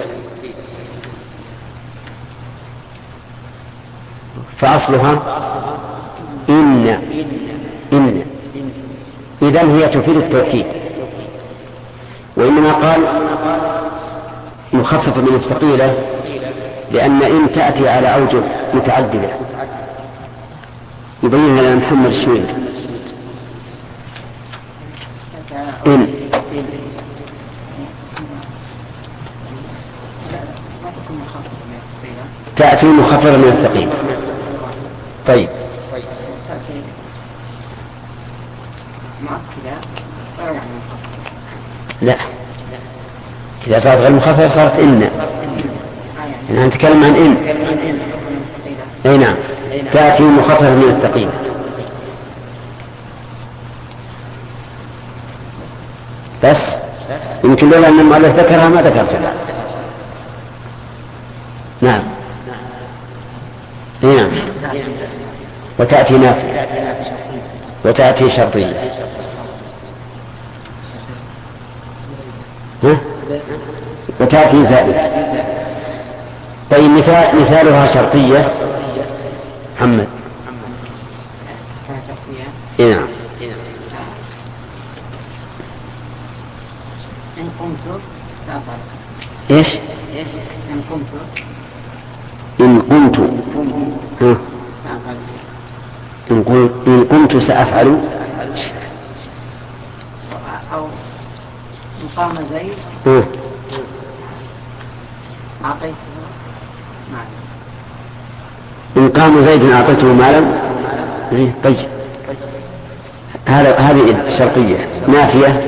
فأصلها إن إن إذن هي تفيد التوكيد، وإنما قال مخففة من الثقيلة لأن إن تأتي على أوجه متعددة، يبين لنا محمد الشويد إن تأتي مخففة من الثقيل. طيب لا، إذا صارت غير مخففة صارت إن، نحن نتكلم عن إن. أي نعم، تأتي مخففة من الثقيل. بس يمكن لولا أن المؤلف ذكرها ما ذكرتها. نعم نعم. وتأتي نافية وتأتي شرطية. ها؟ وتأتي زائدة. طيب مثال مثالها شرطية محمد. إيه نعم. إن قمت سأفعل. إيش؟ إن قمت إن قمت ها؟ إن قمت إن قمت سأفعل. أو إن قام زيد ها؟ أعطيته مالا. إن قام زيد أعطيته مالا. طيب هذا هذه شرطية. نافية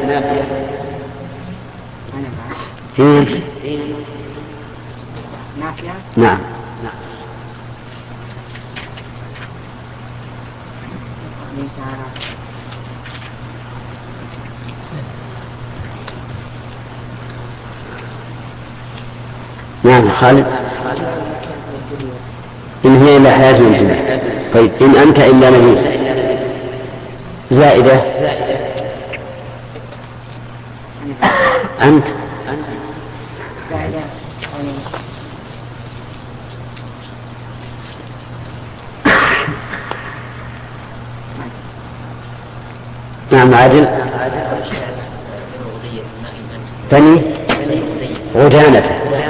هي نافية. نعم. نعم خالد. إن هي إلا حياة الدنيا. طيب إن أنت إلا نبي زائدة. أنت نعم عادل. بني غدانة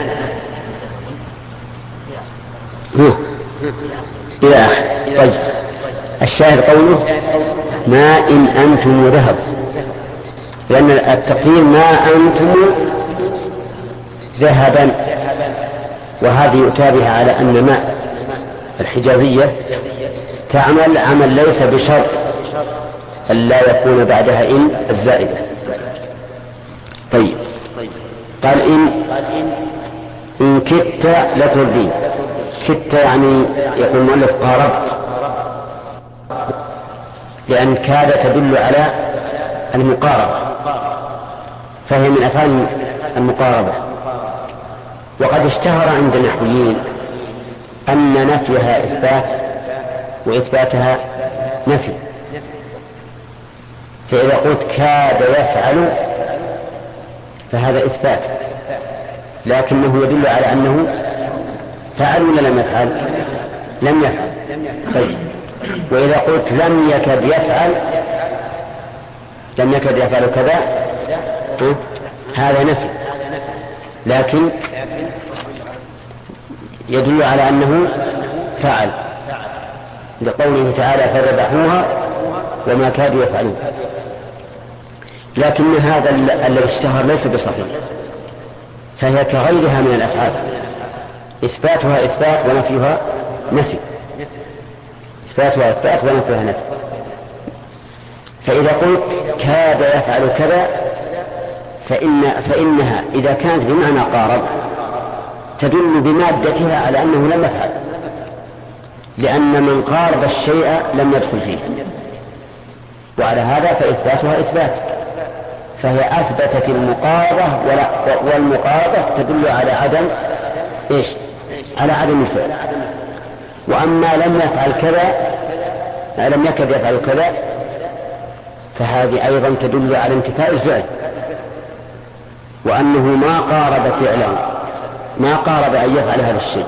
إلى آخر. طيب الشاهد قوله ما إن أنتم ذهب، لأن التقدير ما أنتم ذهبا، وهذه يؤتى بها على أن ما الحجازية تعمل عمل ليس بشرط أن لا يكون بعدها إن الزائدة. طيب قال إن إن كدت لتردين. كدت يعني يقول المؤلف قاربت، لأن كاد تدل على المقاربة، فهي من أفعال المقاربة. وقد اشتهر عند النحويين أن نفيها إثبات وإثباتها نفي. فإذا قلت كاد يفعل فهذا إثبات، لكنه يدل على أنه فعل ولا لم يفعل؟ لم يفعل. طيب وإذا قلت لم يكد يفعل، لم يكد يفعل كذا، هذا نفي، لكن يدل على أنه فعل، لقوله تعالى فذبحوها وما كادوا يفعلون. لكن هذا الذي اشتهر ليس بصحيح، فهي كغيرها من الأفعال، إثباتها إثبات ونفيها نفي، إثباتها إثبات ونفيها نفي. فإذا قلت كاد يفعل كذا فإن فإنها إذا كانت بمعنى قارب تدل بمادتها على أنه لم يفعل، لأن من قارب الشيء لم يدخل فيه، وعلى هذا فإثباتها إثبات، فهي أثبتت المقاربة، والمقاربة تدل على عدم إيش؟ على عدم الفعل. وأما لم يفعل كذا لم يكد يفعل كذا فهذه أيضا تدل على انتفاء الفعل، وأنه ما قارب فعله، ما قارب أن يفعل هذا الشيء.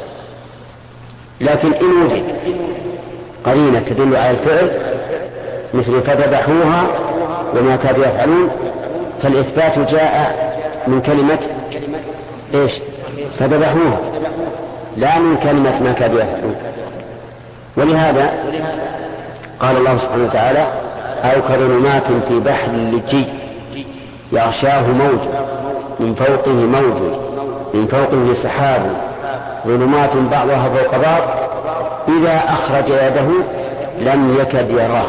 لكن إن وجد قرينة تدل على الفعل مثل فذبحوها وما كانوا يفعلون، فالإثبات جاء من كلمة إيش؟ فذبحوها، لا من كلمة ما كانوا يفعلون. ولهذا قال الله سبحانه وتعالى أو كظلمات في بحر اللجي يغشاه موج من فوقه موج من فوقه سحاب ظلمات بعضها فوق بعض إذا أخرج يده لم يكد يراه.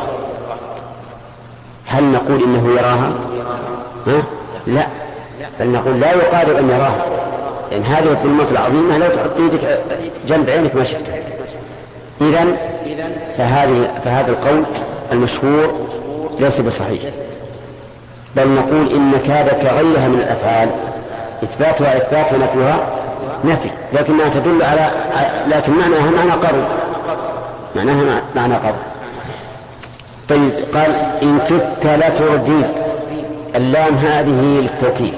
هل نقول إنه يراها؟ ها؟ لا، بل نقول لا يقارب أن يراها، لأن هذه الظلمات العظيمة لو تحط يدك جنب عينك ما شفتها. إذن فهذه فهذا القول المشهور ليس بصحيح، بل نقول إن كاد كغيرها من الأفعال إثباتها إثبات ونفيها نفي، لكنها تدل على لكن معناها معنى قرب، معناها معنى قرب. طيب قال إن كدت لتردي، اللام هذه للتوكيد،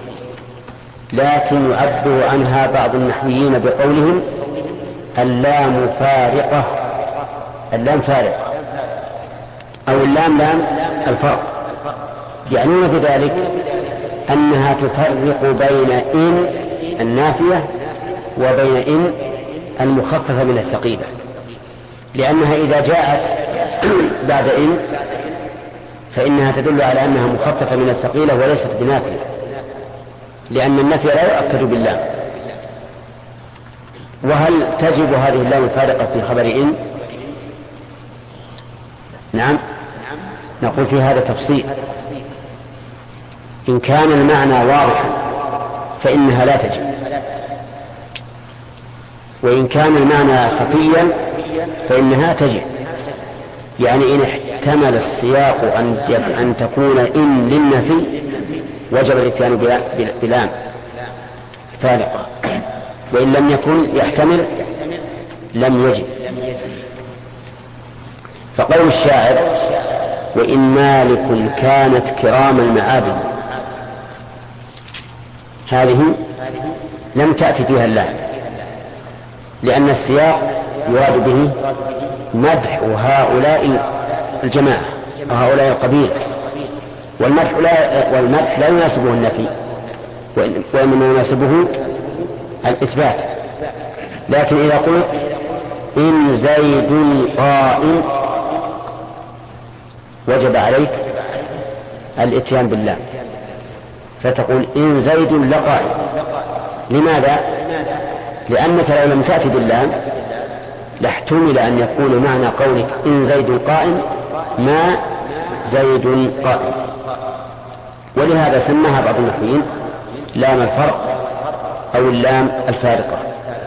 لكن يعبر عنها بعض النحويين بقولهم اللام فارقة، اللام فارقة أو اللام لام الفرق، يعنون بذلك أنها تفرق بين إن النافية وبين إن المخففة من الثقيلة، لأنها إذا جاءت بعد إن فإنها تدل على أنها مخففة من الثقيلة وليست بنافية، لأن النفي لا يؤكد بالله. وهل تجب هذه اللام الفارقة في خبر إن؟ نعم، نقول في هذا تفصيل. إن كان المعنى واضحا فإنها لا تجب، وإن كان المعنى خفيا فإنها تجب. يعني إن احتمل السياق أن أن تكون إن للنفي وجب الاتيان بلام فارقة، وإن لم يكن يحتمل لم يجب. فقول الشاعر وإن مالك كانت كرام المعابد، هذه لم تأتي فيها اللام، لأن السياق يراد به مدح هؤلاء الجماعة وهؤلاء القبيلة، والمدح لا, والمدح لا يناسبه النفي وإنما يناسبه الإثبات. لكن إذا قلت إن زيد قائم وجب عليك الاتيان بالله، فتقول إن زيد لقائم. لماذا؟ لأنك لو لم تأتي بالله لاحتمل أن يكون معنى قولك إن زيد قائم ما زيد قائم، ولهذا سماها بعض النحويين لام الفرق أو اللام الفارقة.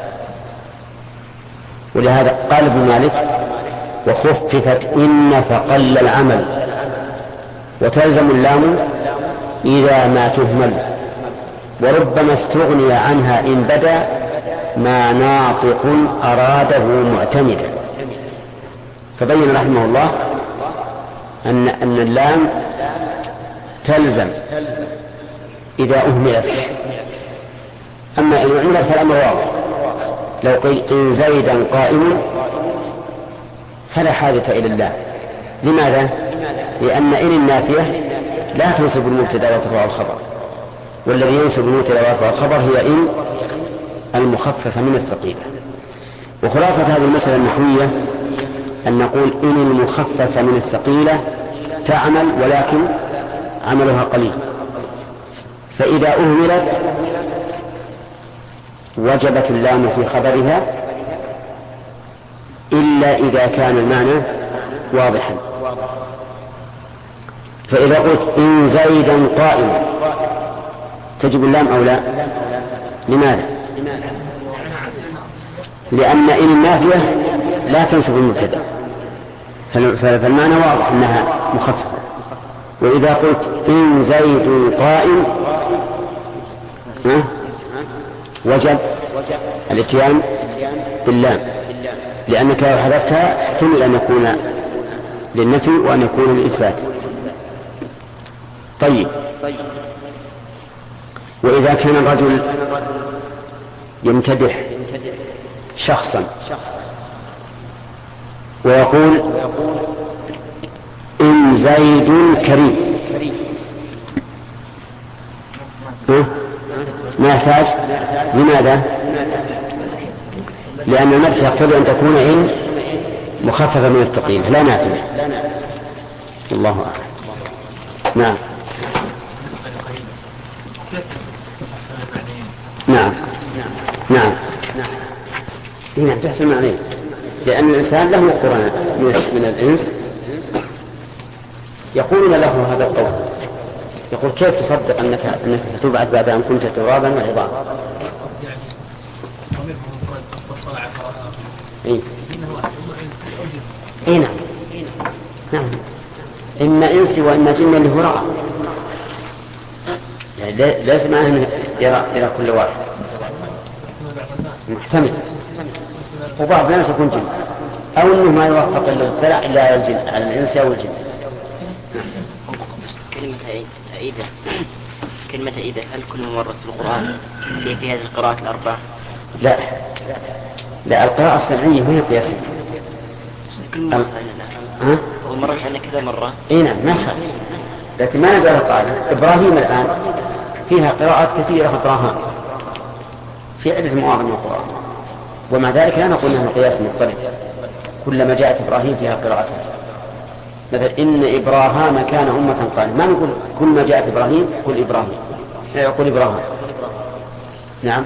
ولهذا قال ابن مالك وخففت إن فقل العمل، وتلزم اللام إذا ما تهمل، وربما استغني عنها إن بدا ما ناطق أراده معتمدا. فبين رحمه الله أن أن اللام تلزم إذا أهملت، أما إن أهملت فالأمر واضح. لو قيل إن زيدا قائم فلا حاجة إلى الله. لماذا؟ لأن إن النافية لا تنصب المبتدأ وترفع الخبر، والذي ينصب المبتدأ ويرفع الخبر هي إن المخففة من الثقيلة. وخلاصة هذه المسألة النحوية أن نقول إن المخففة من الثقيلة تعمل ولكن عملها قليل، فإذا أهملت وجبت اللام في خبرها إلا إذا كان المعنى واضحا. فإذا قلت إن زيدا قائم تجب اللام أو لا؟ لماذا؟ لأن إن النافية لا تنصب المبتدأ، فالمعنى واضح أنها مخففة. وإذا قلت إن زيد قائم وجب الاتيان باللام، لأنك لو حذفتها احتمل أن يكون للنفي وأن يكون للإثبات. طيب، وإذا كان الرجل يمتدح شخصا ويقول إن زيد كريم، ما يحتاج. لماذا؟ لأن النفي يقتضي أن تكون إن مخففة من الثقيلة لا نافية. الله أعلم. نعم نعم نعم هنا تحت المعنى، لأن الإنسان له قرناء من الإنس يقولون له هذا القول، يقول كيف تصدق أنك, أنك ستبعث بعد أن كنت ترابا وعظاما. إيه؟ إيه نعم نعم، إما إنسي وإما جن اللي هو رأى، يعني لازم أن يرى إلى كل واحد محتمل، وبعض الناس يكون جن، أو أنه ما يوفق للطلع إلا على الجن، على الإنس أو الجن. كلمة عيدة، كلمة عيدة هل كل مرة في القرآن هي في هذه القراءات الأربع؟ لا لا، القراءة السمعية هي قياسية. كل مرة ها؟ ومرة عنا كذا مرة. إيه نعم ما خالف، لكن ما نزال القاعدة. إبراهيم الآن فيها قراءات كثيرة إبراهام في عدة مواضع من القرآن، ومع ذلك لا نقول أنه قياس مضطرد. كلما جاءت إبراهيم فيها قراءتها، مثلا إن إبراهام كان أمة قائمة، ما نقول كل ما جاءت إبراهيم قل إبراهيم، يقول إبراهام. نعم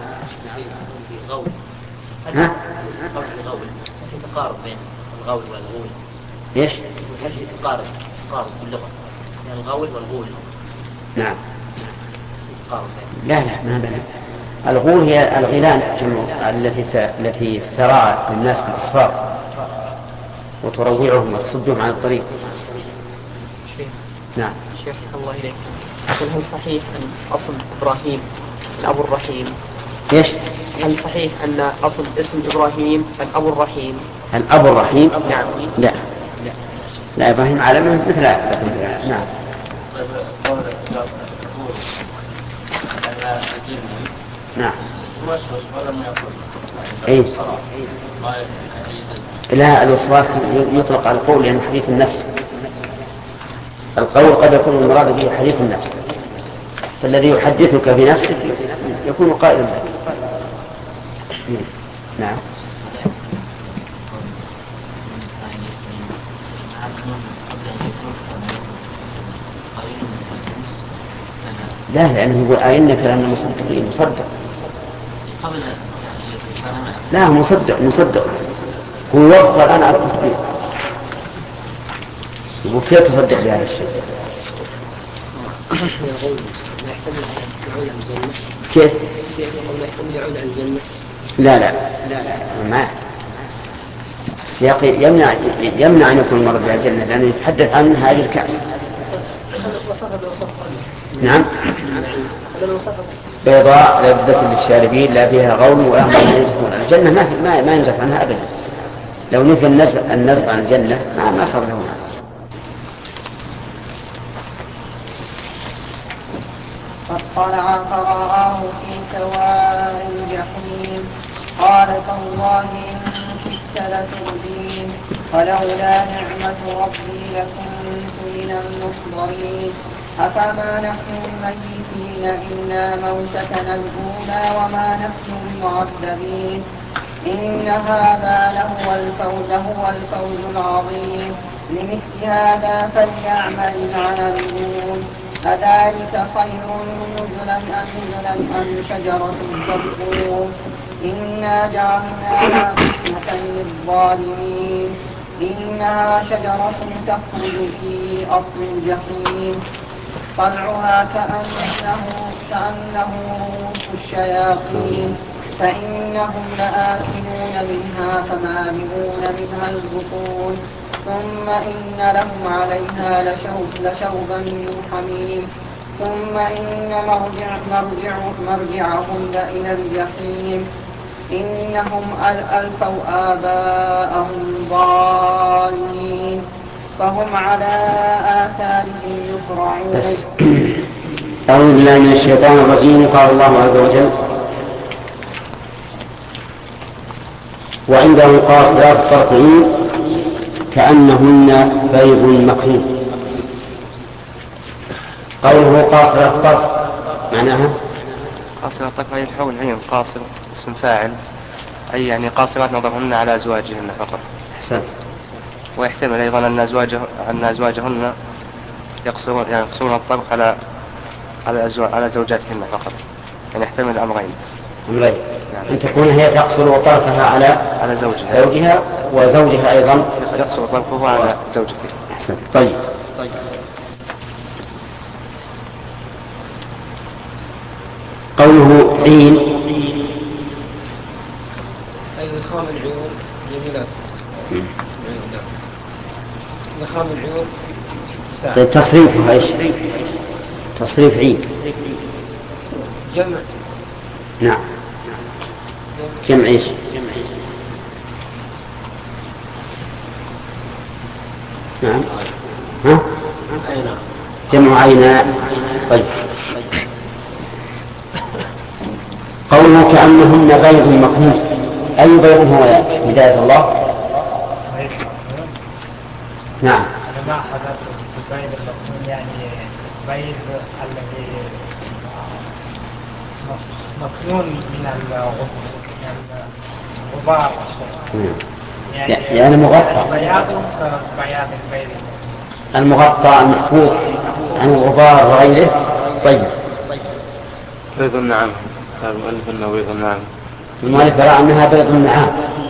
ها؟ في تقارب بين الغول والغول. إيش؟ هل في تقارب تقارب في اللغة بين الغول والغول؟ نعم. لا لا ما بين. الغول هي الغيلان التي التي ترعى الناس بالأصفار وتروعهم وتصدهم عن الطريق. نعم. شيخ الله إليك، هل صحيح أن أصل إبراهيم الأب الرحيم؟ إيش؟ هل صحيح أن أصل اسم إبراهيم الأب الرحيم؟ الأب الرحيم؟ نعم. لا لا، إبراهيم عالم مثل نعم. نعم. إيه؟ لا، الوسواس يطلق على القول لأن حديث النفس. القول قد يكون المراد به حديث النفس، فالذي يحدثك في نفسك يكون قائلا لك. نعم. لا، لأنه يقول أئنك لأن مصدقين مصدق. لا مصدق مصدق هو يبقى الآن على التصديق. وكيف تصدق بهذا الشيء؟ كيف؟ لا لا ما السياق يمنع يمنع أن يكون المرء بها الجنة، لأنه يتحدث عن هذه الكأس. نعم. بيضاء لذة للشاربين لا فيها غول ولا هم ينزفون. الجنة ما في ما ما ينزف عنها أبدا. لو نفي النزف النزف عن الجنة ما ما صار له. فاطلع فرآه في سواء الجحيم قال تالله إن كدت لتردين ولولا نعمة ربي لكنت من المحضرين أفما نحن الميتين إلا موتتنا الأولى وما نحن بمعذبين إن هذا لهو الفوز هو الفوز العظيم لمثل هذا فليعمل العاملون أذلك خير نزلا أم نزلا أم شجرة الزقوم إنا جعلناها فتنة للظالمين إنها شجرة تخرج في أصل الجحيم طلعها كأنه, كأنه رؤوس الشياطين فإنهم لآكلون منها فمالئون منها البطون ثم إن لهم عليها لشوب لشوبا من حميم ثم إن مرجع مرجع مرجعهم لإلى الجحيم إنهم ألفوا آباءهم ضالين فهم على آثارهم يفرعون. أعوذ بالله من الشيطان الرجيم. قال الله عز وجل: وعنده قاصرات الطرف عين كأنهن بيض مكنون. قوله قاصرات الطرف معناها قاصرات الطرف أي الحول عين قاصر اسم فاعل أي يعني قاصرات نظرهن على أزواجهن فقط. أحسن. ويحتمل أيضا أن أزواجه أن أزواجهن يقصرون يعني يقصرون الطبخ على على أزواج على زوجاتهن فقط. يعني يحتمل الأمرين. أمرين. يعني أن تكون هي تقصر طرفها على على زوجها. زوجها وزوجها أيضا يقصر طرفه على زوجته. أحسن. طيب. طيب. قوله عين أي نخام العيون جميلات. نخام العيون. طيب تصريفه ايش؟ تصريف عين. جمع. نعم. جمع ايش؟ نعم. ها؟ جمع عيناء. طيب. قوله كأنهن بيض مكنون. أي بيض هو يا هداية الله؟ نعم. أنا ما حضرت البيض المكنون يعني بيض الذي مكنون من الغبار يعني, يعني مغطى. بياض كبياض البيض. المغطى المحفوظ عن الغبار وغيره. طيب. بيض النعام. قال المؤلف أنه بيض النعام. المؤلف يرى أنها بيض النعام.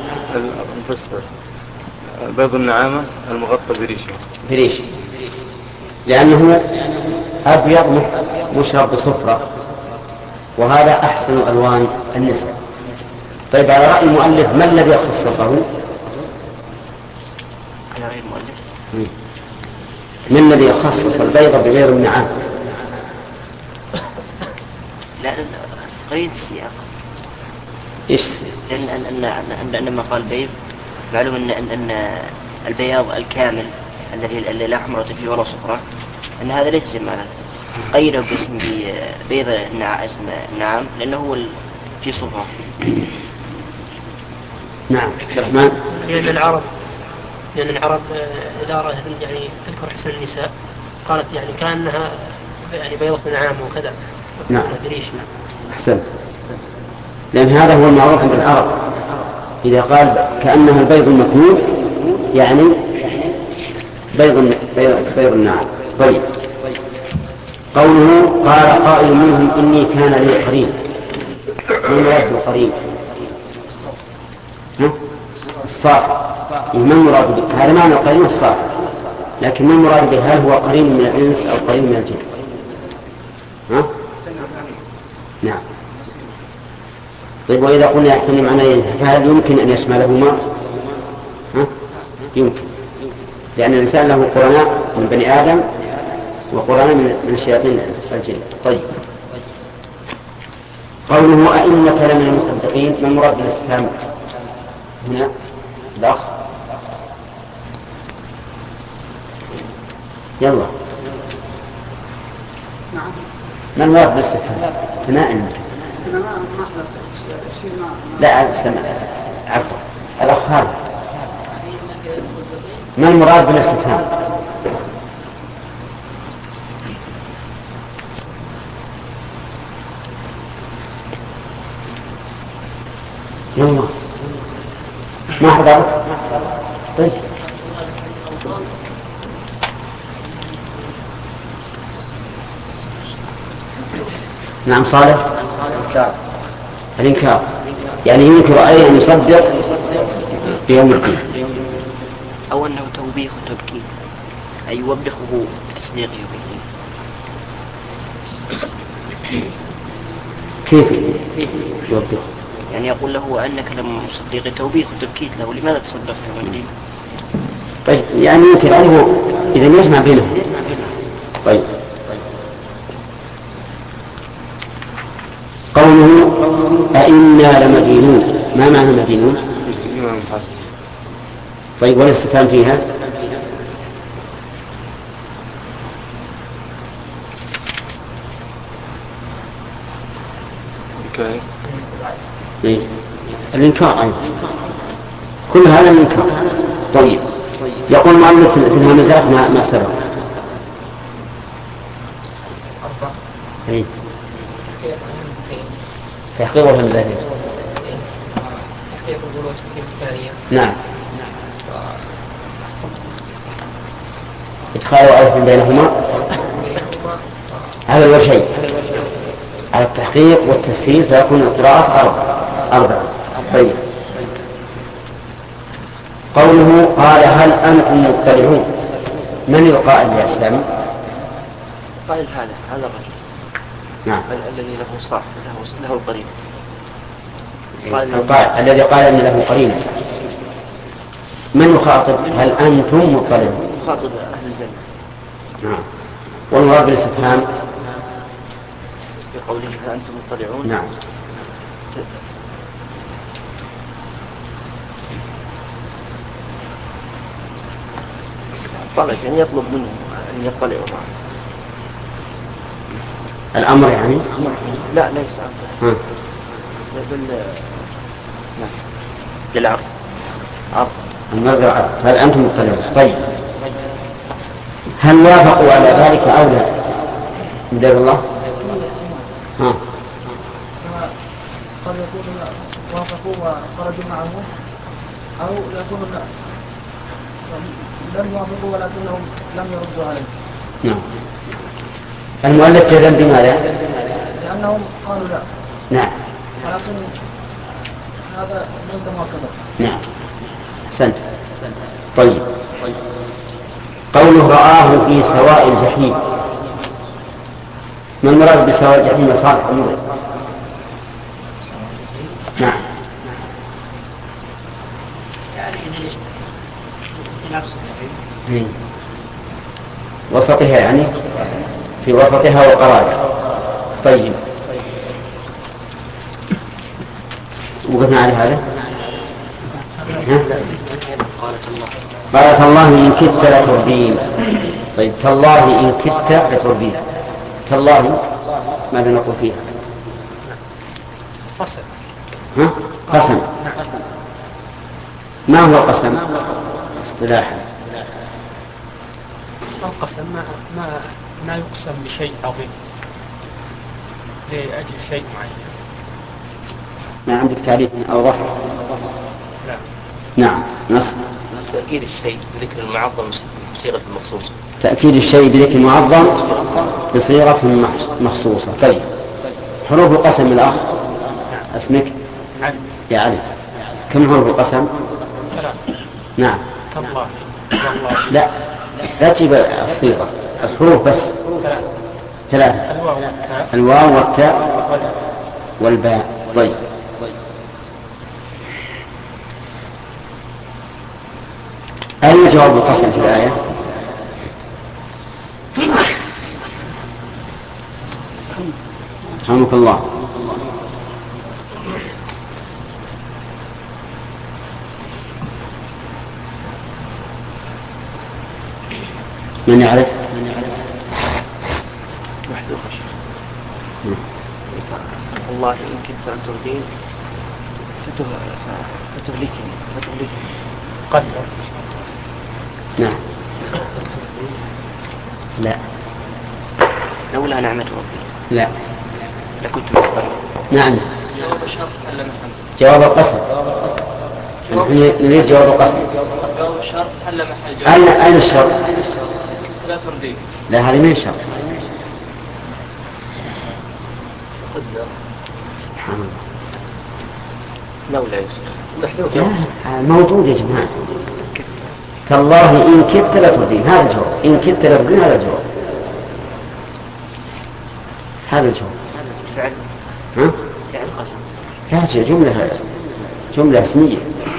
بيض النعامة المغطى بريشه. بريشه. لأنه أبيض مشرب بصفرة وهذا أحسن ألوان النساء. طيب على رأي المؤلف ما الذي خصصه؟ على رأي المؤلف من الذي يخصص البيض بغير النعام؟ لا غير السياق. إيش؟ لأن أن أن أن لما قال بيض معلوم أن أن أن البياض الكامل الذي لا حمرة فيه ولا صفرة أن هذا ليس جمالا. قيده باسم بيض النعام اسم النعام لأنه هو في صفرة. نعم. الرحمن. لأن العرب لأن العرب إذا أردت يعني تذكر حسن النساء قالت يعني كأنها يعني بيضة نعام وكذا. نعم. دريش. أحسن. لأن هذا هو المعروف عند العرب إذا قال كأنها البيض المكنون يعني بيض بيض النعام. طيب. قوله قال قائل منهم إني كان لي قرين. من مراد بالقرين؟ الصاحب. من مراد به؟ هذا معنى القرين الصاحب. لكن من مراد به هل هو قرين من الإنس أو قرين من الجن؟ ها؟ نعم. طيب وإذا قلنا يحتمل معنيين فهل يمكن أن يشملهما؟ ها؟ يمكن. لأن الإنسان له قرناء من بني آدم وقرناء من الشياطين الجن. طيب. قوله أئنك لمن المصدقين ما المراد بالاستفهام هنا؟ الأخ يلا. نعم. ما المراد بالاستفهام؟ ثناء. لا سمع عفوا الأخ ما المراد بالاستفهام؟ يلا ما حضرت. طيب نعم صالح. الإنكار يعني ينكر أي أن يصدق بيوم القيامة أو أنه توبيخ وتبكير أي يوبخه بتصديقه به. كيف يوبخه؟ يعني يقول له أنك لم تصدق توبيخ وتبكيت له لماذا تصدق في الدين؟ طيب يعني يمكن أنه إذا يجمع بينهم. طيب أئنا لمدينون، ما معنى مدينون؟ طيب والاستفهام فيها؟ إيه؟ الإنكار أيضا، كل هذا الإنكار. طيب يقول المؤلف في الهمزات ما, ما سبق. إيه؟ تحقيق الهمزات. نعم. إدخال ألف بينهما على الوجهين، على التحقيق والتسهيل، فيكون القراءة أربعة أربعة. طيب قوله قال هل أنتم مطلعون، من القائل يا إسلام؟ قائل هذا هذا الرجل. نعم. الذي له صاحب له له القرين. قال الذي قال أن له قرين. من يخاطب هل أنتم مطلعون؟ يخاطب أهل الجنة. نعم. والمراد بالاستفهام بقوله هل أنتم مطلعون. نعم. طلب يعني يطلب منهم أن يطلعوا معه. الأمر يعني؟ لا ليس أمر. بل للعرض. عرض. النظر عرض. هل أنتم مطلعون؟ طيب هل وافقوا على ذلك أو لا؟ مدير الله؟ ها. قد يكون وافقوا وخرجوا معه، أو يكون لم يوافقوا ولكنهم لم يردوا عليه. نعم. المؤلف جزم بماذا؟ لأنهم قالوا لا. نعم. ولكن هذا ليس مؤكدا. نعم. أحسنت. طيب قوله رآه في سواء الجحيم، ما المراد بسواء الجحيم؟ صالح المراد. نعم. يعني وسطها، يعني في وسطها وقرارها. طيب وقفنا على هذا. قالت الله إن كدت لتردين. طيب تالله إن كدت لتردين، تالله ماذا نقول فيها؟ قسم. ها؟ قسم. ما هو القسم اصطلاحا؟ القسم ما ما ما يقسم بشيء عظيم لأجل شيء معين. ما عندك تعريف أوضح؟ لا. نعم. نص. تأكيد الشيء بذكر المعظم بصيغة مخصوصة. تأكيد الشيء بذكر المعظم بصيغة مخصوصة. طيب حروف القسم الأخ اسمك؟ علي. يا علي كم حروف القسم؟ ثلاث. نعم. تالله. لا لا تجيب الصيغة، الحروف بس. ثلاث. ثلاثة. الواو والتاء. الواو والتاء والباء. طيب أي جواب القسم في الآية؟ رحمك الله. من يعرف؟ محذوف الله إن كنت أن تردين فتهلكني فتهلكني قدر. نعم. لا. لولا نعمة ربي لا. لكنت مخبرا. نعم. جواب الشرط حل محل. جواب القسم. نريد جواب القسم. جواب الشرط حل محل. أين أين الشرط؟ لا تردين. لا هذه من الشرط. قدر. سبحان الله. لولا يوسف محذوف. موجود يا جماعة. تالله إن كدت لتردين، هذا الجواب. إن كدت لتردين هذا الجواب. هذا الجواب. فعل. ها؟ فعل قسم. لا جملة هذا. جملة اسمية.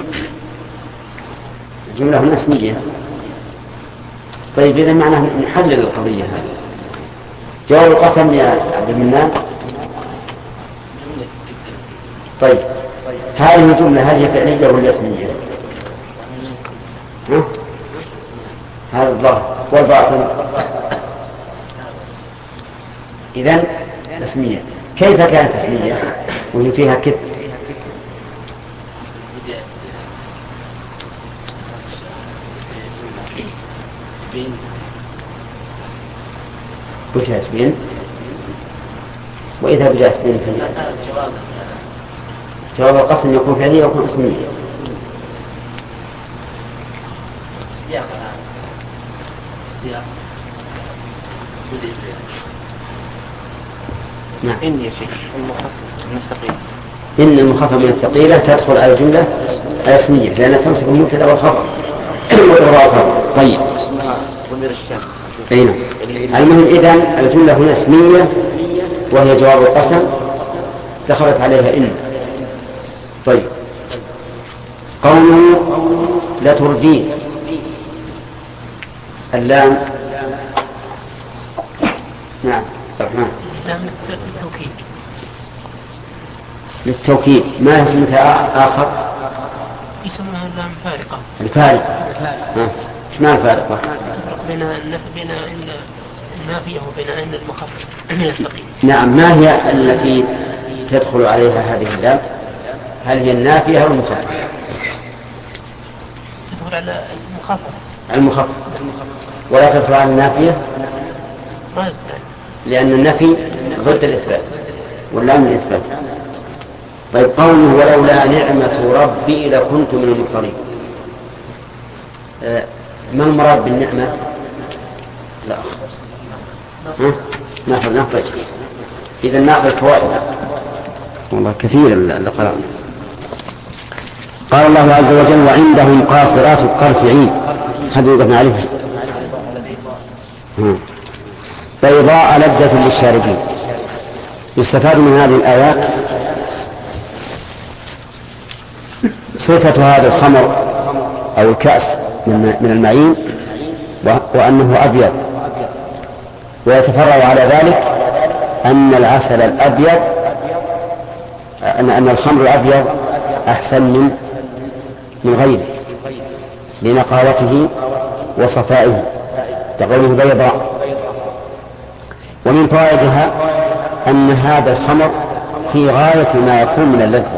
جملة هنا اسمية. طيب إذا معناه نحلل القضية هذه. جواب القسم يا عبد المنان. طيب هذه الجملة هل هي فعلية ولا اسمية؟ ها؟ هذا الظاهر والباطن إذن اسمية. كيف كانت اسمية وهي فيها كذب؟ وجهت بين وإذا وجهت بين جواب القسم يكون فعلية ويكون اسمية. السياق السياق نعم. إن يا شيخ المخفف من الثقيلة. إن المخفف من الثقيلة تدخل على الجملة الاسمية لأنها تنصب المبتدأ والخبر والخبر. طيب اسمها ضمير الشام. أي نعم. المهم إذن الجملة هنا اسمية وهي جواب القسم دخلت عليها إن. طيب قوله لترجين اللام نعم الرحمن لام للتوكيد. للتوكيد ما اسمها آخر؟ يسمونها اللام فارقة. الفارقة. ايش معنى الفارقة؟ بين بين النافية وبين أن المخفف من الثقيل. نعم. ما هي التي تدخل عليها هذه اللام؟ هل هي النافية أو المخففة؟ تدخل على المخفف. المخفف. ولا تدخل على النافية؟ ما يستطيع. لأن النفي ضد الإثبات واللام الإثبات. طيب قوله ولولا نعمة ربي لكنت من المحضرين. آه ما المراد بالنعمة؟ لا ها؟ ناخذ ناخذ إذا ناخذ فوائد والله كثير اللي قرأنا. قال الله عز وجل وعندهم قاصرات الطرف عين. هذا يقفنا عليه بيضاء لذة للشاربين. يستفاد من هذه الآيات صفة هذا الخمر أو الكأس من المعين وأنه أبيض، ويتفرع على ذلك أن العسل الأبيض أن أن الخمر الأبيض أحسن من من غيره لنقاوته وصفائه كقوله بيضاء. ومن فوائدها أن هذا الخمر في غاية ما يكون من اللذة.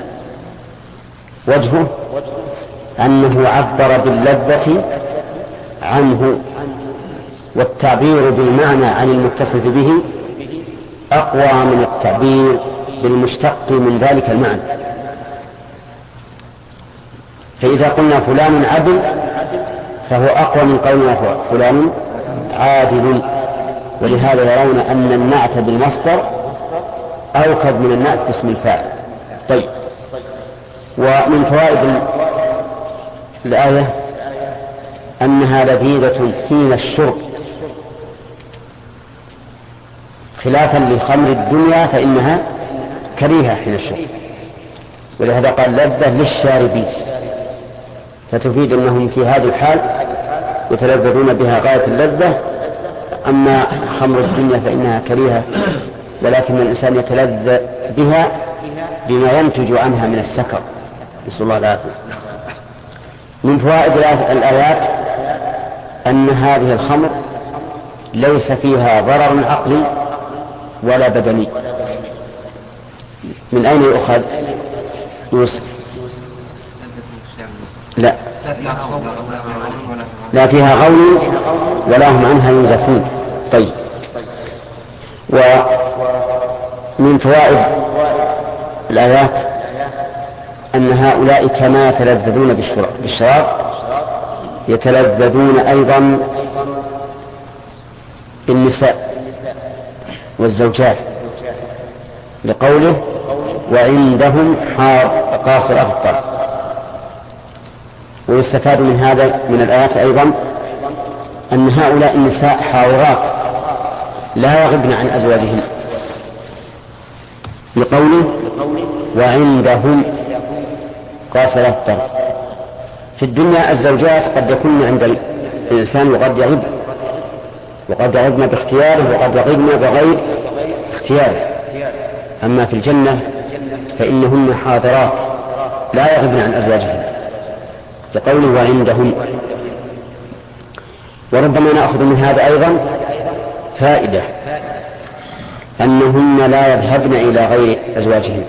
وجهه أنه عبر باللذة عنه، والتعبير بالمعنى عن المتصف به أقوى من التعبير بالمشتق من ذلك المعنى. فإذا قلنا فلان عدل فهو أقوى من قولنا فلان عادل، ولهذا يرون أن النعت بالمصدر أوكد من النعت باسم الفاعل. طيب ومن فوائد الآية أنها لذيذة حين الشرب خلافا لخمر الدنيا فإنها كريهة حين الشرب، ولهذا قال لذة للشاربين، فتفيد أنهم في هذه الحال يتلذذون بها غاية اللذة. أما خمر الدنيا فإنها كريهة، ولكن الإنسان يتلذذ بها بما ينتج عنها من السكر، نسأل الله العافية. من فوائد الآيات أن هذه الخمر ليس فيها ضرر عقلي ولا بدني. من أين يؤخذ يوسف؟ لا لا فيها غول ولا هم عنها ينزفون. طيب ومن فوائد الآيات أن هؤلاء كما يتلذذون بالشراب يتلذذون أيضا بالنساء والزوجات، لقوله وعندهم قاصرات الطرف. ويستفاد من هذا من الآيات أيضا أن هؤلاء النساء حاضرات لا يغبن عن أزواجهن، لقوله وعندهم قاصرات الطرف. في الدنيا الزوجات قد يكون عند الإنسان وقد يغب، وقد يغبن باختياره وقد يغبن بغير اختياره. أما في الجنة فإنهن حاضرات لا يغبن عن أزواجهن لقوله وعندهن. وربما نأخذ من هذا أيضا فائدة أنهن لا يذهبن إلى غير أزواجهن،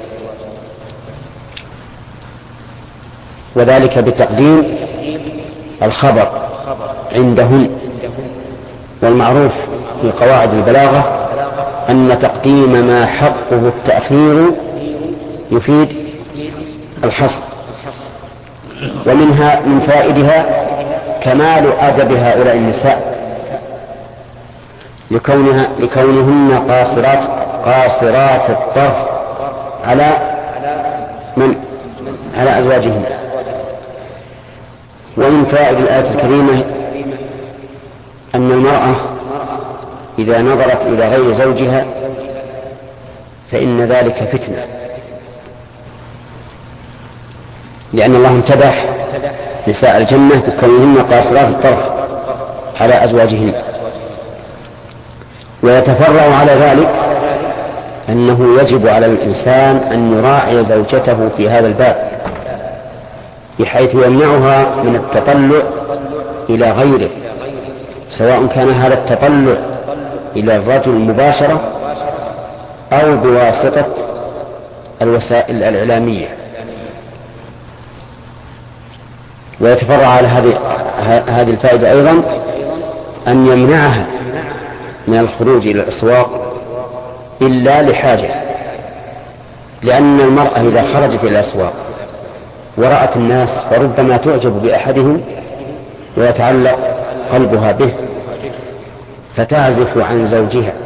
وذلك بتقديم الخبر عندهن. والمعروف في قواعد البلاغة أن تقديم ما حقه التأخير يفيد الحصر. ومنها من فائدها كمال أدب هؤلاء النساء لكونها لكونهن قاصرات قاصرات الطرف على من على أزواجهن. ومن فائد الآية الكريمة أن المرأة إذا نظرت إلى غير زوجها فإن ذلك فتنة، لأن الله امتدح نساء الجنة بكونهن قاصرات الطرف على أزواجهن. ويتفرع على ذلك أنه يجب على الإنسان أن يراعي زوجته في هذا الباب بحيث يمنعها من التطلع إلى غيره، سواء كان هذا التطلع إلى الرجل مباشرة أو بواسطة الوسائل الإعلامية. ويتفرع على هذه هذه الفائدة أيضا أن يمنعها من الخروج إلى الأسواق إلا لحاجة، لأن المرأة إذا خرجت إلى الأسواق ورأت الناس فربما تعجب بأحدهم ويتعلق قلبها به فتعزف عن زوجها